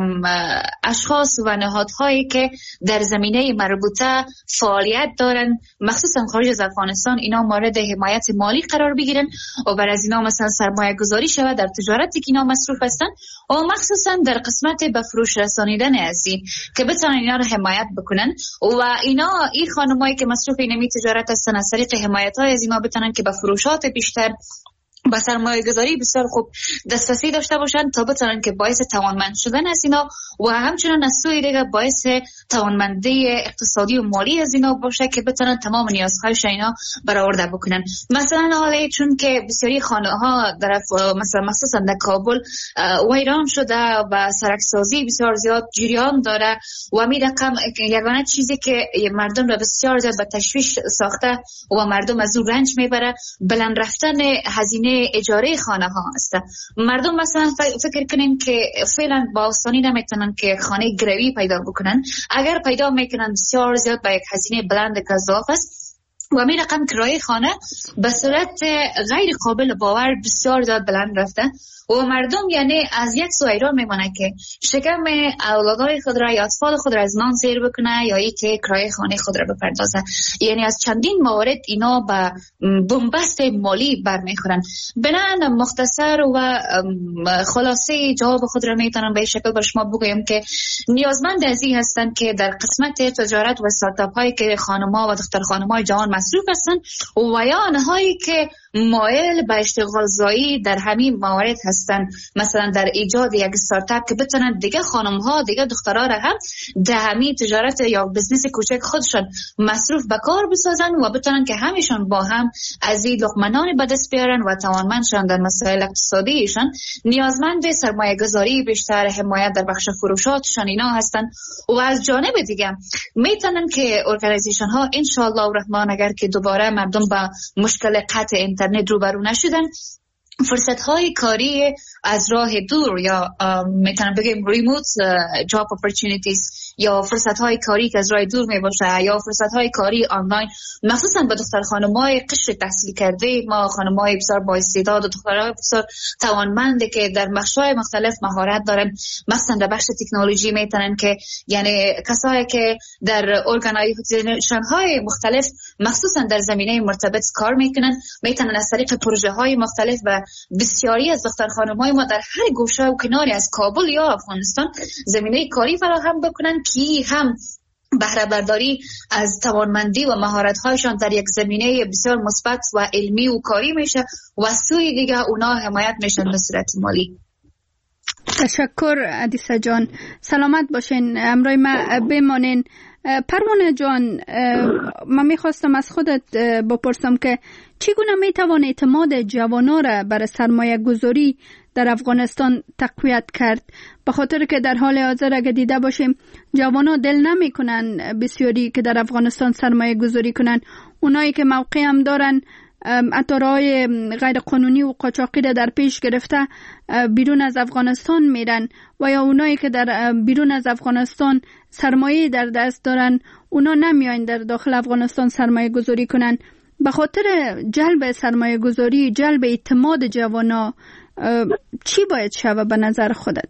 اشخاص و نهادهایی که در زمینه مربوطه فعالیت دارن، مخصوصا خارج از افغانستان، اینا مورد حمایت مالی قرار بگیرن و بر از اینا مثلا سرمایه گذاری شود در تجارتی که اینا مصروف هستن و مخصوصا در قسمت به فروش رسانیدن هستی که بتونن اینا رو حمایت بکنن و اینا این خانمایی که مصروف اینمی تجارت هستن از طریق حمایت های از اینا بتونن که به فروشات بیشتر با سرمایه گذاری بسیار خوب دسترسی داشته باشن تا بتونن که باعث توانمند شدن از اینا و همچنان از سوی دیگه باعث توانمندی اقتصادی و مالی از اینا باشه که بتونن تمام نیازهایش اینا برآورده بکنن. مثلا حالا چون که بسیاری خانه ها در مثلا مخصوصا در کابل ویران شده و سرکسازی بسیار زیاد جریان داره و می رقم یگانه چیزی که مردم را بسیار زیاد به تشویش ساخته و مردم از اون رنج میبره بلند رفتن هزینه اجاره خانه ها است. مردم مثلا فکر کنین که فعلا با آسانی نمیتونن که خانه گروی پیدا بکنن، اگر پیدا میکنن بسیار زیاد با یک هزینه بلند گزاف است و می رقم کرایه خانه به صورت غیر قابل باور بسیار زیاد بلند رفته و مردم یعنی از یک سو ایران میمونه که شکم اولادای خود را یا اطفال خود را از نان سیر بکنه یا ای که کرایه خانه خود را بپردازه. یعنی از چندین موارد اینا به بنبست مالی برمیخورن. بنابراین مختصر و خلاصه جواب خود را میتونم به این شکل بر شما بگویم که نیازمند از این هستند که در قسمت تجارت و استارتاپ هایی که خانم‌ها و دختر خانم‌های جوان مصروف هستند و یا آنهایی که مایل به اشتغال زایی در همین موارد هستند، مثلا در ایجاد یک استارتاپ که بتونن دیگه خانم‌ها دیگه دخترها را هم در همین تجارت یا بزنس کوچک خودشون مصروف به کار بسازن و بتونن که همیشون با هم از این لقمه‌نان به دست بیارن و توانمند شن در مسائل اقتصادیشان. نیازمند سرمایه گذاری بیشتر، حمایت در بخش فروشاتشان اینا هستن و از جانب دیگه میتونن که ارگانیزیشن ها ان شاء الله الرحمن اگر که دوباره مردم با مشکل قطع اینترنت روبرو نشدن، فرصت های کاری از راه دور یا میتونم بگیم ریموت جاب اپورتونیتیز یا فرصت های کاری که از راه دور می باشه یا فرصت های کاری آنلاین، مخصوصا به دختر خانم‌های قشر تحصیل کرده ما، خانم‌های بسیار با استعداد و دخترای بسیار توانمند که در بخش‌های مختلف مهارت دارن، مثلا در بخش تکنولوژی میتونن که یعنی کسایی که در ارگانایزیشن‌های مختلف مخصوصا در زمینه مرتبط کار میکنن میتونن از طریق پروژه‌های مختلف و بسیاری از دختر خانم‌های ما در هر گوشه و کناری از کابل یا افغانستان زمینه کاری فراهم بکنن که هم بهره برداری از توانمندی و مهارت‌هایشان در یک زمینه بسیار مثبت و علمی و کاری میشه و سوی دیگه اونا حمایت میشن به صورت مالی. تشکر عدیسه جان، سلامت باشین، همراه ما بمانین. پروانه جان، من میخواستم از خودت بپرسم که چگونه میتوان اعتماد جوانان را برای سرمایه گذاری در افغانستان تقویت کرد؟ به خاطر که در حال حاضر اگه دیده باشیم جوانان دل نمی کنن بسیاری که در افغانستان سرمایه گذاری کنن. اونایی که موقع هم دارن اتارهای غیر قانونی و قاچاقی در پیش گرفته بیرون از افغانستان میرن و یا اونایی که در بیرون از افغانستان سرمایه در دست دارن اونا نمیاین در داخل افغانستان سرمایه گذاری کنن. به خاطر جلب سرمایه گذاری، جلب اعتماد جوانا چی باید شود به نظر خودت؟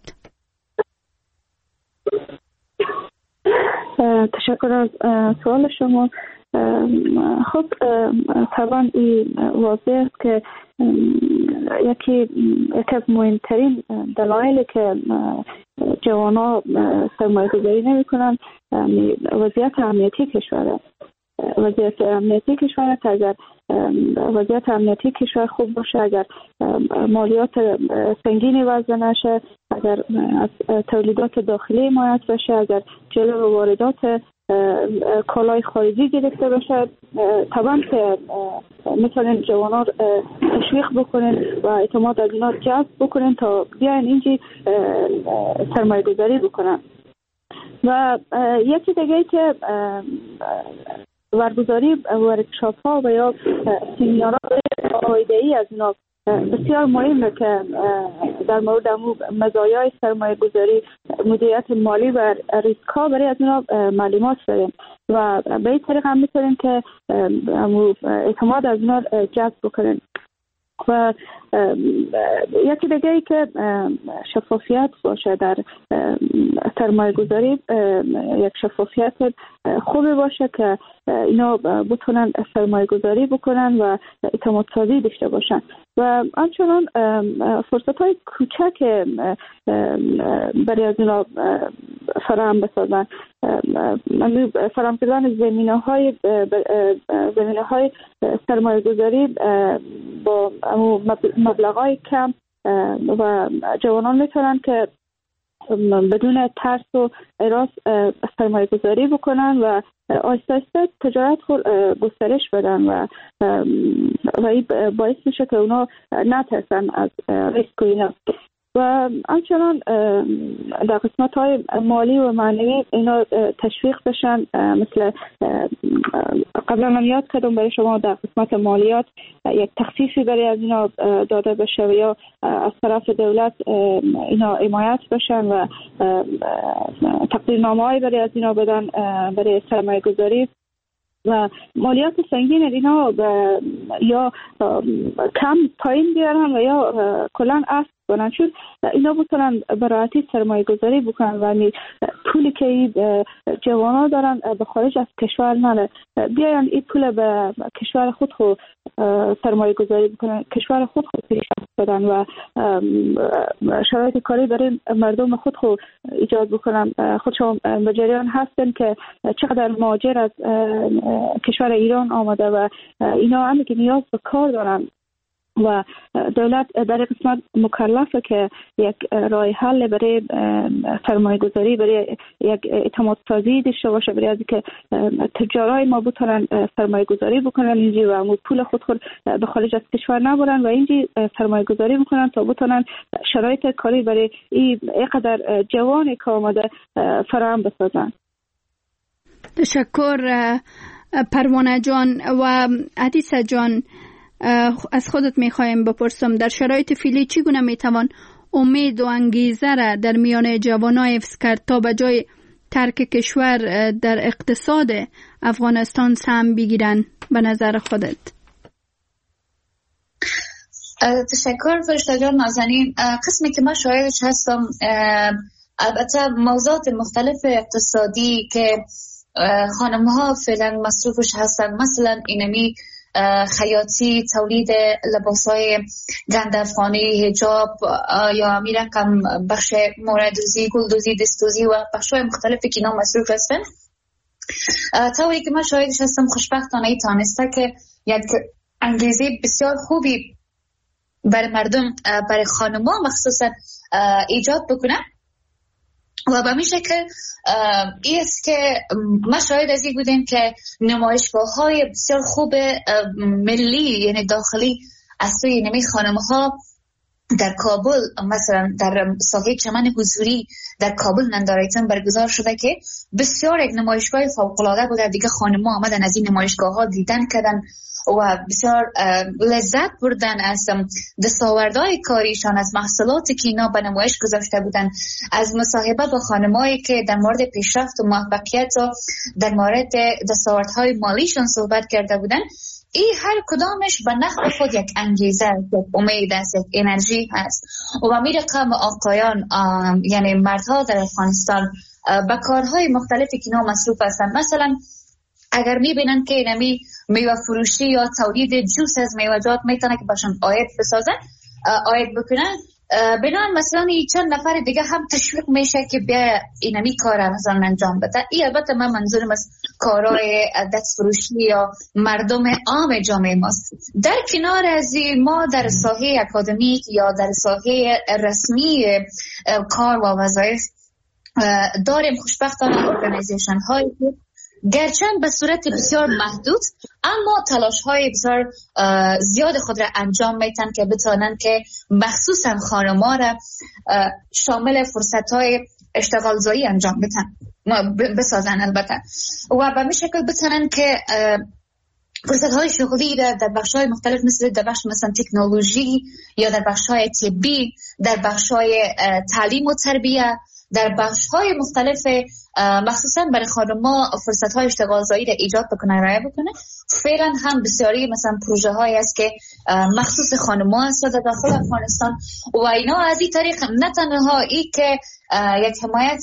تشکر از سوال شما. خب طبعا این واضح است که یکی از مهمترین دلایلی که جوانا سرمایه گذاری نمی کنند وضعیت امنیتی کشور است. وضعیت امنیتی کشور است. اگر وضعیت امنیتی کشور خوب باشه، اگر مالیات سنگینی وضع نشه، اگر از تولیدات داخلی حمایت بشه، اگر جلو واردات کالای خارجی گرفته بشه، طبعا که میتونین جوانان تشویق بکنین و اعتماد از اینا جذب بکنین تا بیاین اینجی سرمایه گذاری بکنن. و یکی دیگه که برگزاری ورکشاپ ها و یا سمینارها آیده‌ای از اینا بسیار مهمه که در مورد مزایای سرمایه گذاری، مدیریت مالی و ریسک ها برای از اینا معلومات داریم و به این طریق هم میتونیم که اعتماد از اینا جذب بکنیم. و یکی دیگه ای که شفافیت باشه در سرمایه گذاری، یک شفافیت خوبی باشه که اینا بتونن سرمایه گذاری بکنن و اعتماد سازی داشته باشن و همچنان فرصت های کوچک برای از اینا فراهم بسازن. فراهم کردن زمینه های سرمایه گذاری با مبلغای کم و جوانان میتونن که بدون ترس و اراس سرمایه گذاری بکنن و آهسته آهسته تجارت گسترش بدن و این باعث میشه که اونا نترسن از ریسک و اینا. و همچنان در قسمت های مالی و معنوی اینا تشویق بشن. مثل قبلا من یاد کردم برای شما در قسمت مالیات یک تخفیفی برای از اینا داده بشه و یا از طرف دولت اینا حمایت بشن و تقدیرنامه‌ای برای از اینا بدن برای سرمایه گذاری. و مالیات سنگین اینا یا کم پایین بیارن و یا کلا اصل کنن، چون اینا بتونن براحتی سرمایه گذاری بکنن و پولی که جوانا دارن به خارج از کشور نره، بیاین این پول به کشور خود سرمایه گذاری بکنن، کشور خود پیشرفت بدن و شرایط کاری برای مردم خود ایجاد بکنن. خودشون به جریان هستن که چقدر مهاجر از کشور ایران آمده و اینا هم که نیاز به کار دارن و دولت در قسمت مکلفه که یک راه حل برای سرمایه گذاری، برای یک اعتماد سازی داشته باشه، برای از که تجارای ما بتونن سرمایه گذاری بکنن اینجی و پول خود به خارج از کشور نبرن و اینجی سرمایه گذاری بکنن تا بتونن شرایط کاری برای اینقدر جوانی که آمده فراهم بسازن. تشکر پروانه جان. و حدیثه جان، از خودت میخوایم بپرسم در شرایط فعلی چگونه میتوان امید و انگیزه را در میان جوانای حفظ کرد تا به جای ترک کشور در اقتصاد افغانستان سهم بگیرن به نظر خودت؟ تشکر فرشته جان نازنین. قسمی که من شاهدش هستم، البته موضوعات مختلف اقتصادی که خانم ها فعلا مصروفش هستن، مثلا اینمی خیاطی، تولید لباسای گند افغانی، حجاب یا میرکم بخش موردوزی، گلدوزی، دستوزی و بخشای مختلفی که اینا مصروف هستن. طوری که من شاهدش هستم خوشبختانه ای تانسته که یک انگیزه بسیار خوبی برای مردم، برای خانم ها مخصوصا ایجاد بکنه و به میشه که این است که ما شاید از این بودیم که نمایشگاه های بسیار خوب ملی یعنی داخلی از سوی نمی خانم ها در کابل، مثلا در ساحه چمن حضوری در کابل نندارایتن برگزار شده که بسیار یک نمایشگاه فوق‌العاده بوده. دیگه خانم ها آمدن از این نمایشگاه ها دیدن کردن و بسیار لذت بردن از دستاوردهای کاریشان، از محصولاتی که اینا به نمایش گذاشته بودن، از مصاحبه با خانمایی که در مورد پیشرفت و موفقیت و در مورد دستاوردهای مالیشان صحبت کرده بودن. این هر کدامش به نحو خود یک انگیزه، یک امید است، یک انرژی هست و می رقم آقایان یعنی مردها در افغانستان به کارهای مختلفی که اینا مصروف هستن. مثلا اگر میبینن که نمی میوه فروشی یا تولید جوس از میوه‌جات میتونه که باشن عاید بسازن، عاید بکنن، بنان مثلا چند نفر دیگه هم تشویق میشه که بیا اینمی کار مثلا انجام بده. این البته من منظورم از کارهای دست فروشی یا مردم عام جامعه ماست. در کنار از ما در ساحه اکادمیک یا در ساحه رسمی کار و وظایف داریم خوشبختانه ارگانیزیشن هایی که گرچند به صورت بسیار محدود اما تلاش های بسیار زیاد خود را انجام میتن که بتونن که مخصوصا خانم‌ها را شامل فرصت های اشتغال زایی انجام بسازن البته و به این شکل بتونن که فرصت های شغلی در بخش های مختلف مثل در بخش مثلا تکنولوژی یا در بخش های طبی، در بخش های تعلیم و تربیه، در بخش‌های مختلف مخصوصا برای خانم‌ها فرصت‌های اشتغالزایی را ایجاد بکنه، ارائه بکنه. فعلا هم بسیاری مثلا پروژه‌هایی است که مخصوص خانم‌ها است در داخل افغانستان و اینا از این طریق نه تنها ای که یک حمایت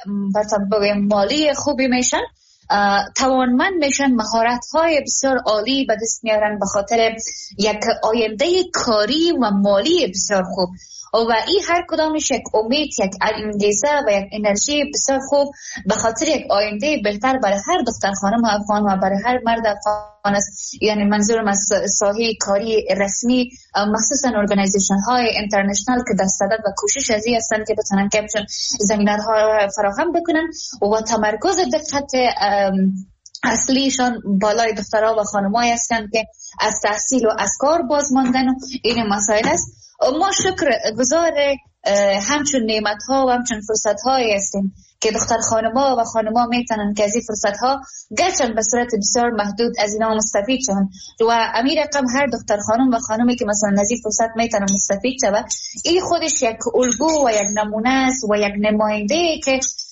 مالی خوبی میشن، توانمند میشن، مهارت‌های بسیار عالی به دست میارن به خاطر یک آینده کاری و مالی بسیار خوب و این هر کدامش یک امید، یک انگیزه و یک انرژی بسیار خوب به خاطر یک آینده بهتر برای هر دختر خانم افغان و برای هر مرد افغان است. یعنی منظورم از ساحه کاری رسمی مخصوصا ارگانیزیشن های اینترنشنال که دست داد و کوشش ازی هستند که بتونن که زمینه ها فراهم بکنن و تمرکز دقت اصلیشان بالای دخترها و خانم‌ها هستند که از تحصیل و از کار باز ماندن و این مسائل است. ما شکر گزار همچون نعمت ها و همچون فرصت هایی هستیم که دختر خانم‌ها و خانم‌ها میتونن که از این فرصت ها گرچند به صورت بسیار محدود از اینا مستفید شون و امیر رقم هر دختر خانم و خانمی که مثلا از این فرصت میتونن مستفید شون، این خودش یک الگو و یک نمونه است و یک نماینده که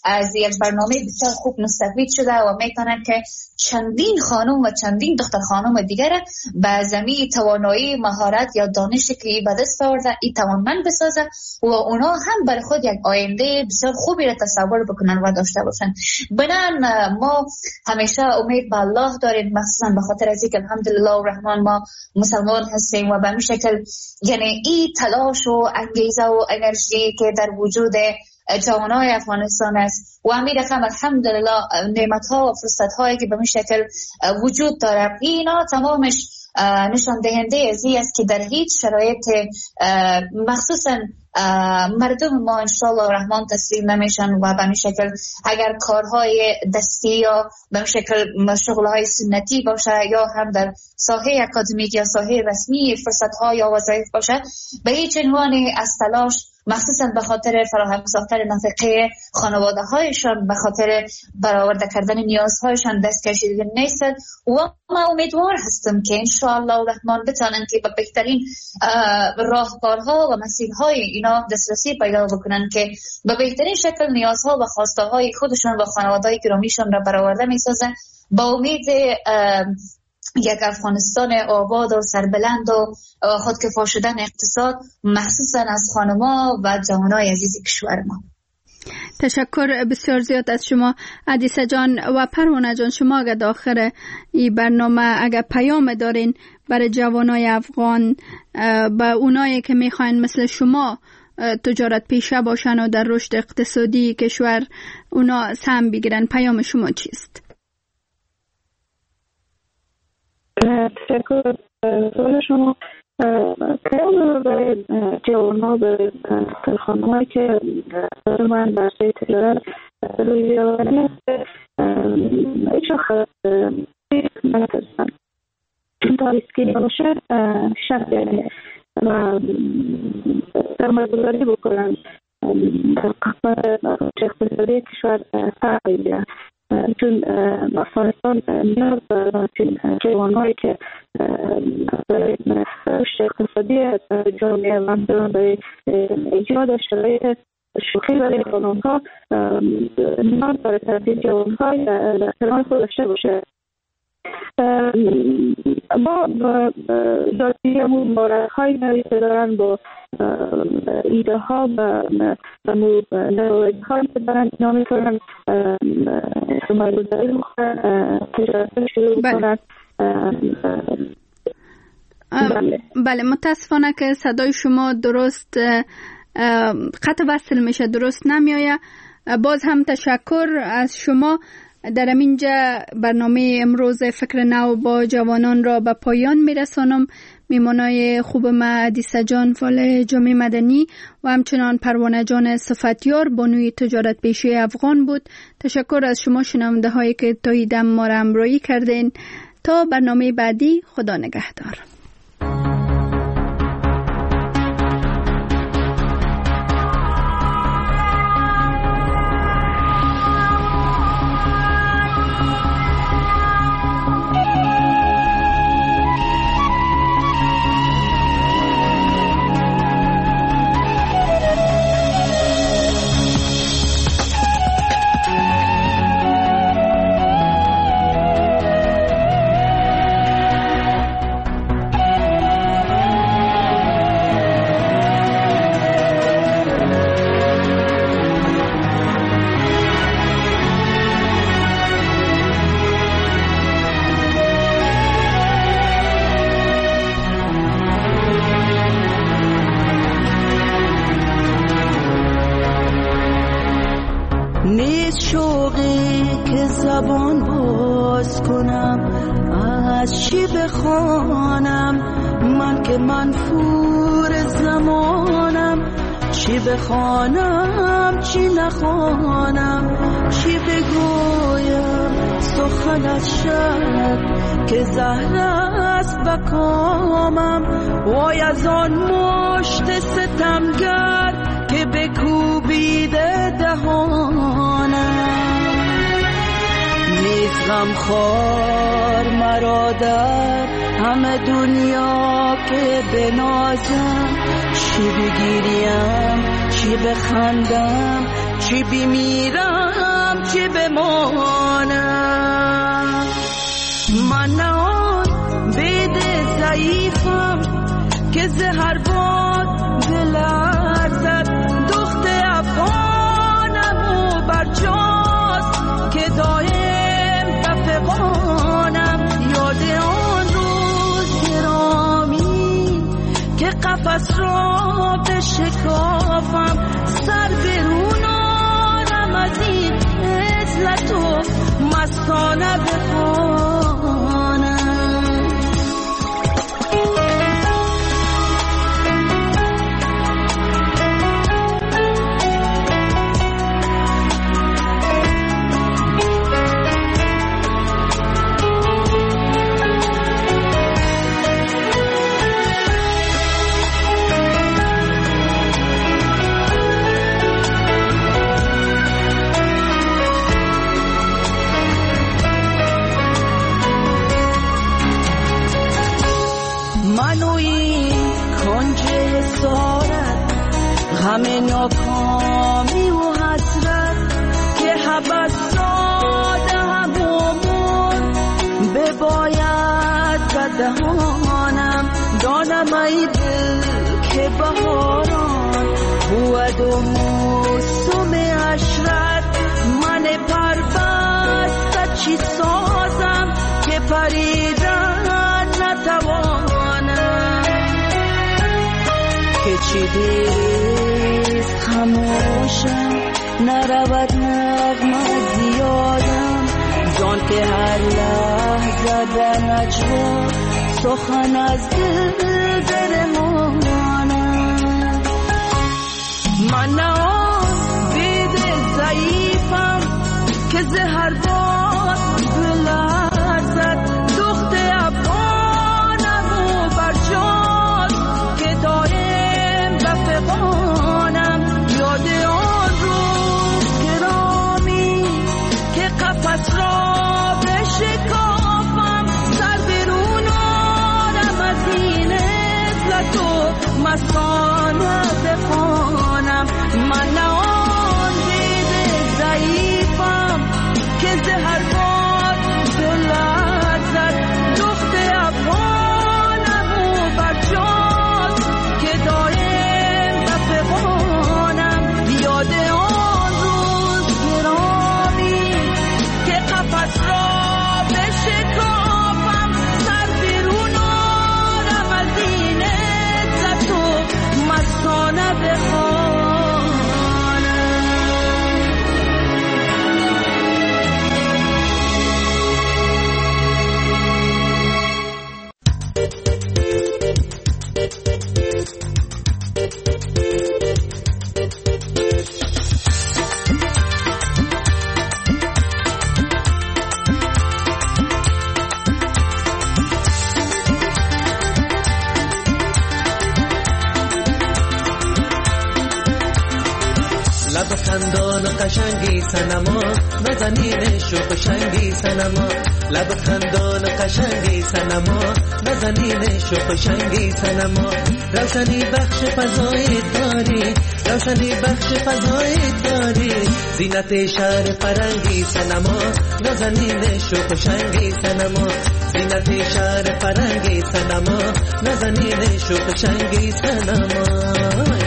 از یک برنامه بسیار خوب مستفید شده و میتونن که چندین خانم و چندین دختر خانم دیگر به زمین توانایی مهارت یا دانشی که به دست آورده این توانمند بسازه و اونا هم برای خود یک آینده بسیار خوبی را تصور بکنن و داشته باشن. بنان ما همیشه امید به الله داریم، مخصوصا به خاطر از اینکه الحمدلله الرحمن ما مسلمان هستیم و به همین شکل یعنی این تلاش و انگیزه و انرژی که در وجود جوانای افغانستان است و امید رقم الحمدلله نعمت ها و فرصت هایی که به این شکل وجود داره، اینا تمامش نشان دهنده ازی است که در هیچ شرایط مخصوصا مردم ما انشاءالله الرحمن تسلیم نمیشن و به این شکل اگر کارهای دستی یا به این شکل شغلهای سنتی باشه یا هم در ساحه اکادمیک یا ساحه رسمی فرصتها یا وظایف باشه به هیچ عنوان از تلاش مخصوصا به خاطر فراهم ساختن نفقه خانواده هایشان به خاطر برآورده کردن نیازهایشان دست کشیده نیستند و ما امیدوار هستم که انشاءالله الرحمن بتانند که به بهترین راهکارها و مسیرهای اینا دسترسی پیدا بکنن که به بهترین شکل نیازها و خواسته های خودشان و خانواده گرامیشان را برآورده میسازن با امید یک افغانستان آباد و سربلند و خودکفا شدن اقتصاد مخصوصا از خانما و جوانای عزیز کشور ما. تشکر بسیار زیاد از شما عدیسه جان و پروانه جان. شما اگر داخل این برنامه اگر پیام دارین برای جوانای افغان با اونایی که میخواین مثل شما تجارت پیشه باشن و در رشد اقتصادی کشور اونا سهم بگیرن، پیام شما چیست؟ تشکر سوال شما. پیام برای جوان‌ها به خانم‌هایی که من در سوی تجارت روی آوردن است هیچ وقت نترسن تا ریسکی باشه شرط یعنی و سرمایه‌گذاری بکنن در قسمت اقتصادی کشور فرق بگیرن، چون افغانستان نیاز دارد جوانهایی که برای رشد اقتصادی جامعه و برای ایجاد شرایط شوخی برای خانم‌ها نیاز دارد تبدیل جوانهایی در کنار خود داشته باشه. ما ذاتی همون مبارک‌های نویسه دارن با ایده ها و نویده هایی که دارن اینا میتونن سرمایه‌گذاری بکنن، تجارت شروع بکنن. بله متاسفانه که صدای شما درست قطع وصل میشه، درست نمیایه. باز هم تشکر از شما. در اینجا برنامه امروز فکر نو با جوانان را به پایان میرسانم. میمانای خوب ما عدیسه جان فعال جامعه مدنی و همچنان پروانه جان صفتیار بانوی تجارت پیشه افغان بود. تشکر از شما شنونده هایی که تا این دم ما را همراهی کردین. تا برنامه بعدی، خدا نگهدار. بخوانم چی نخوانم، چی بگویم سخن از شب که زهر است به کامم. وای از آن مشت ستمگر که بکوبیده دهانم. نیز غمخوار مرا در همه دنیا که بنازم، چی بگیریم چی بخندم چی بمیرم که بمانم. من آن بید ضعیفم که زهر باد بلرزد، دخت افغانم و برجاست که دایم بفغانم. یاد آن روز گرامی که قفس را بشکافم، سر برونانم از این عزلت و مستانه بخوانم. همه ناکامی و حسرت که حبس داده همون بباید بدهانم. دانم ای دل که بهاران بود و موسم عشرت، من پربسته چی سازم که پریدن نتوانم. که چی دیست خموشم نرود نغمه زیادم، جان که هر لحظه در نجوا سخن از دل درمانم. من آن بید ضعیفم که زهر باد بلرزد، دخت افغانم و برجاست که دایم بفغانم. یاد آن روز گرامی که قفس را بشکافم، سر برونانم از این عزلت و مستانه بخوانم. من آن دید ضعیفم که زهر باد بلرزد، دخت افغانم و برجاست که دایم بفغانم. یاد آن روز گرامی که قفس را بشکافم، سر برونانم از این عزت و مستانه بخوانم. لب خندان قشنگی سنما، نزنین شوق شنگی سنما. لب خندان قشنگی سنما، نزنین شوق شنگی سنما. روشنی بخش فضای داری، روشنی بخش فضای داری، زینت شهر فرنگی سنما، نزنین شوق شنگی سنما. زینت شهر فرنگی سنما، نزنین شوق شنگی سنما.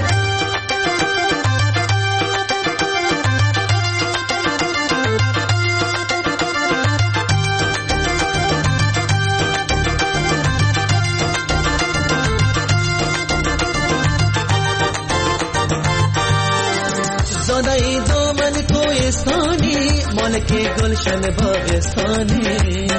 زادای دامن کوهستانی، مالک گلشن باغستانی.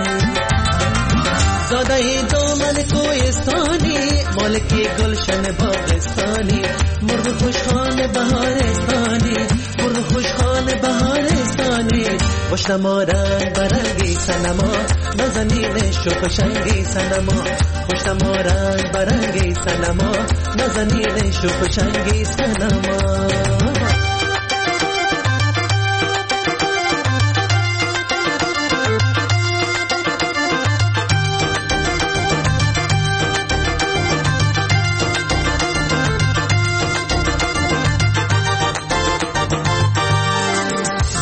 زادای دامن کوهستانی، مالک گلشن باغستانی. مرغ خوشخوان بهارستانی، مرغ خوشخوان بهارستانی. خوشنما رنگ برنگی سنما، نازنین شوق شنگی سنما. خوشنما رنگ برنگی سنما، نازنین شوق شنگی سنما.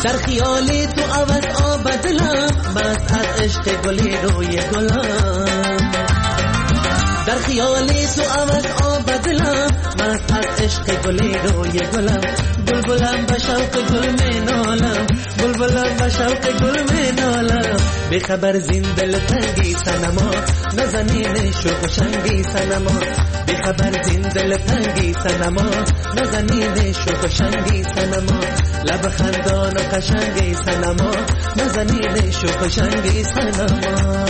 در خیال تو عوض آب دلم، مست از عشق گلی روی گلم. در خیال تو عوض آب دلم، مست از عشق گلی روی گلم. بلبلم به شوق گل می نالم، بلبلم به شوق گل می نالم. بی خبر زین دل تنگی سنما، نزنین شوق شنگی سنما. بی خبر زین دل تنگی سنما، نزنین شوق شنگی سنما. لب خندان و قشنگی سنما، نزنین شوق شنگی سنما.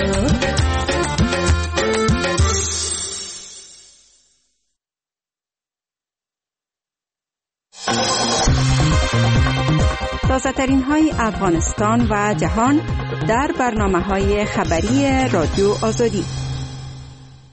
تازه‌ترین های افغانستان و جهان در برنامه‌های خبری رادیو آزادی.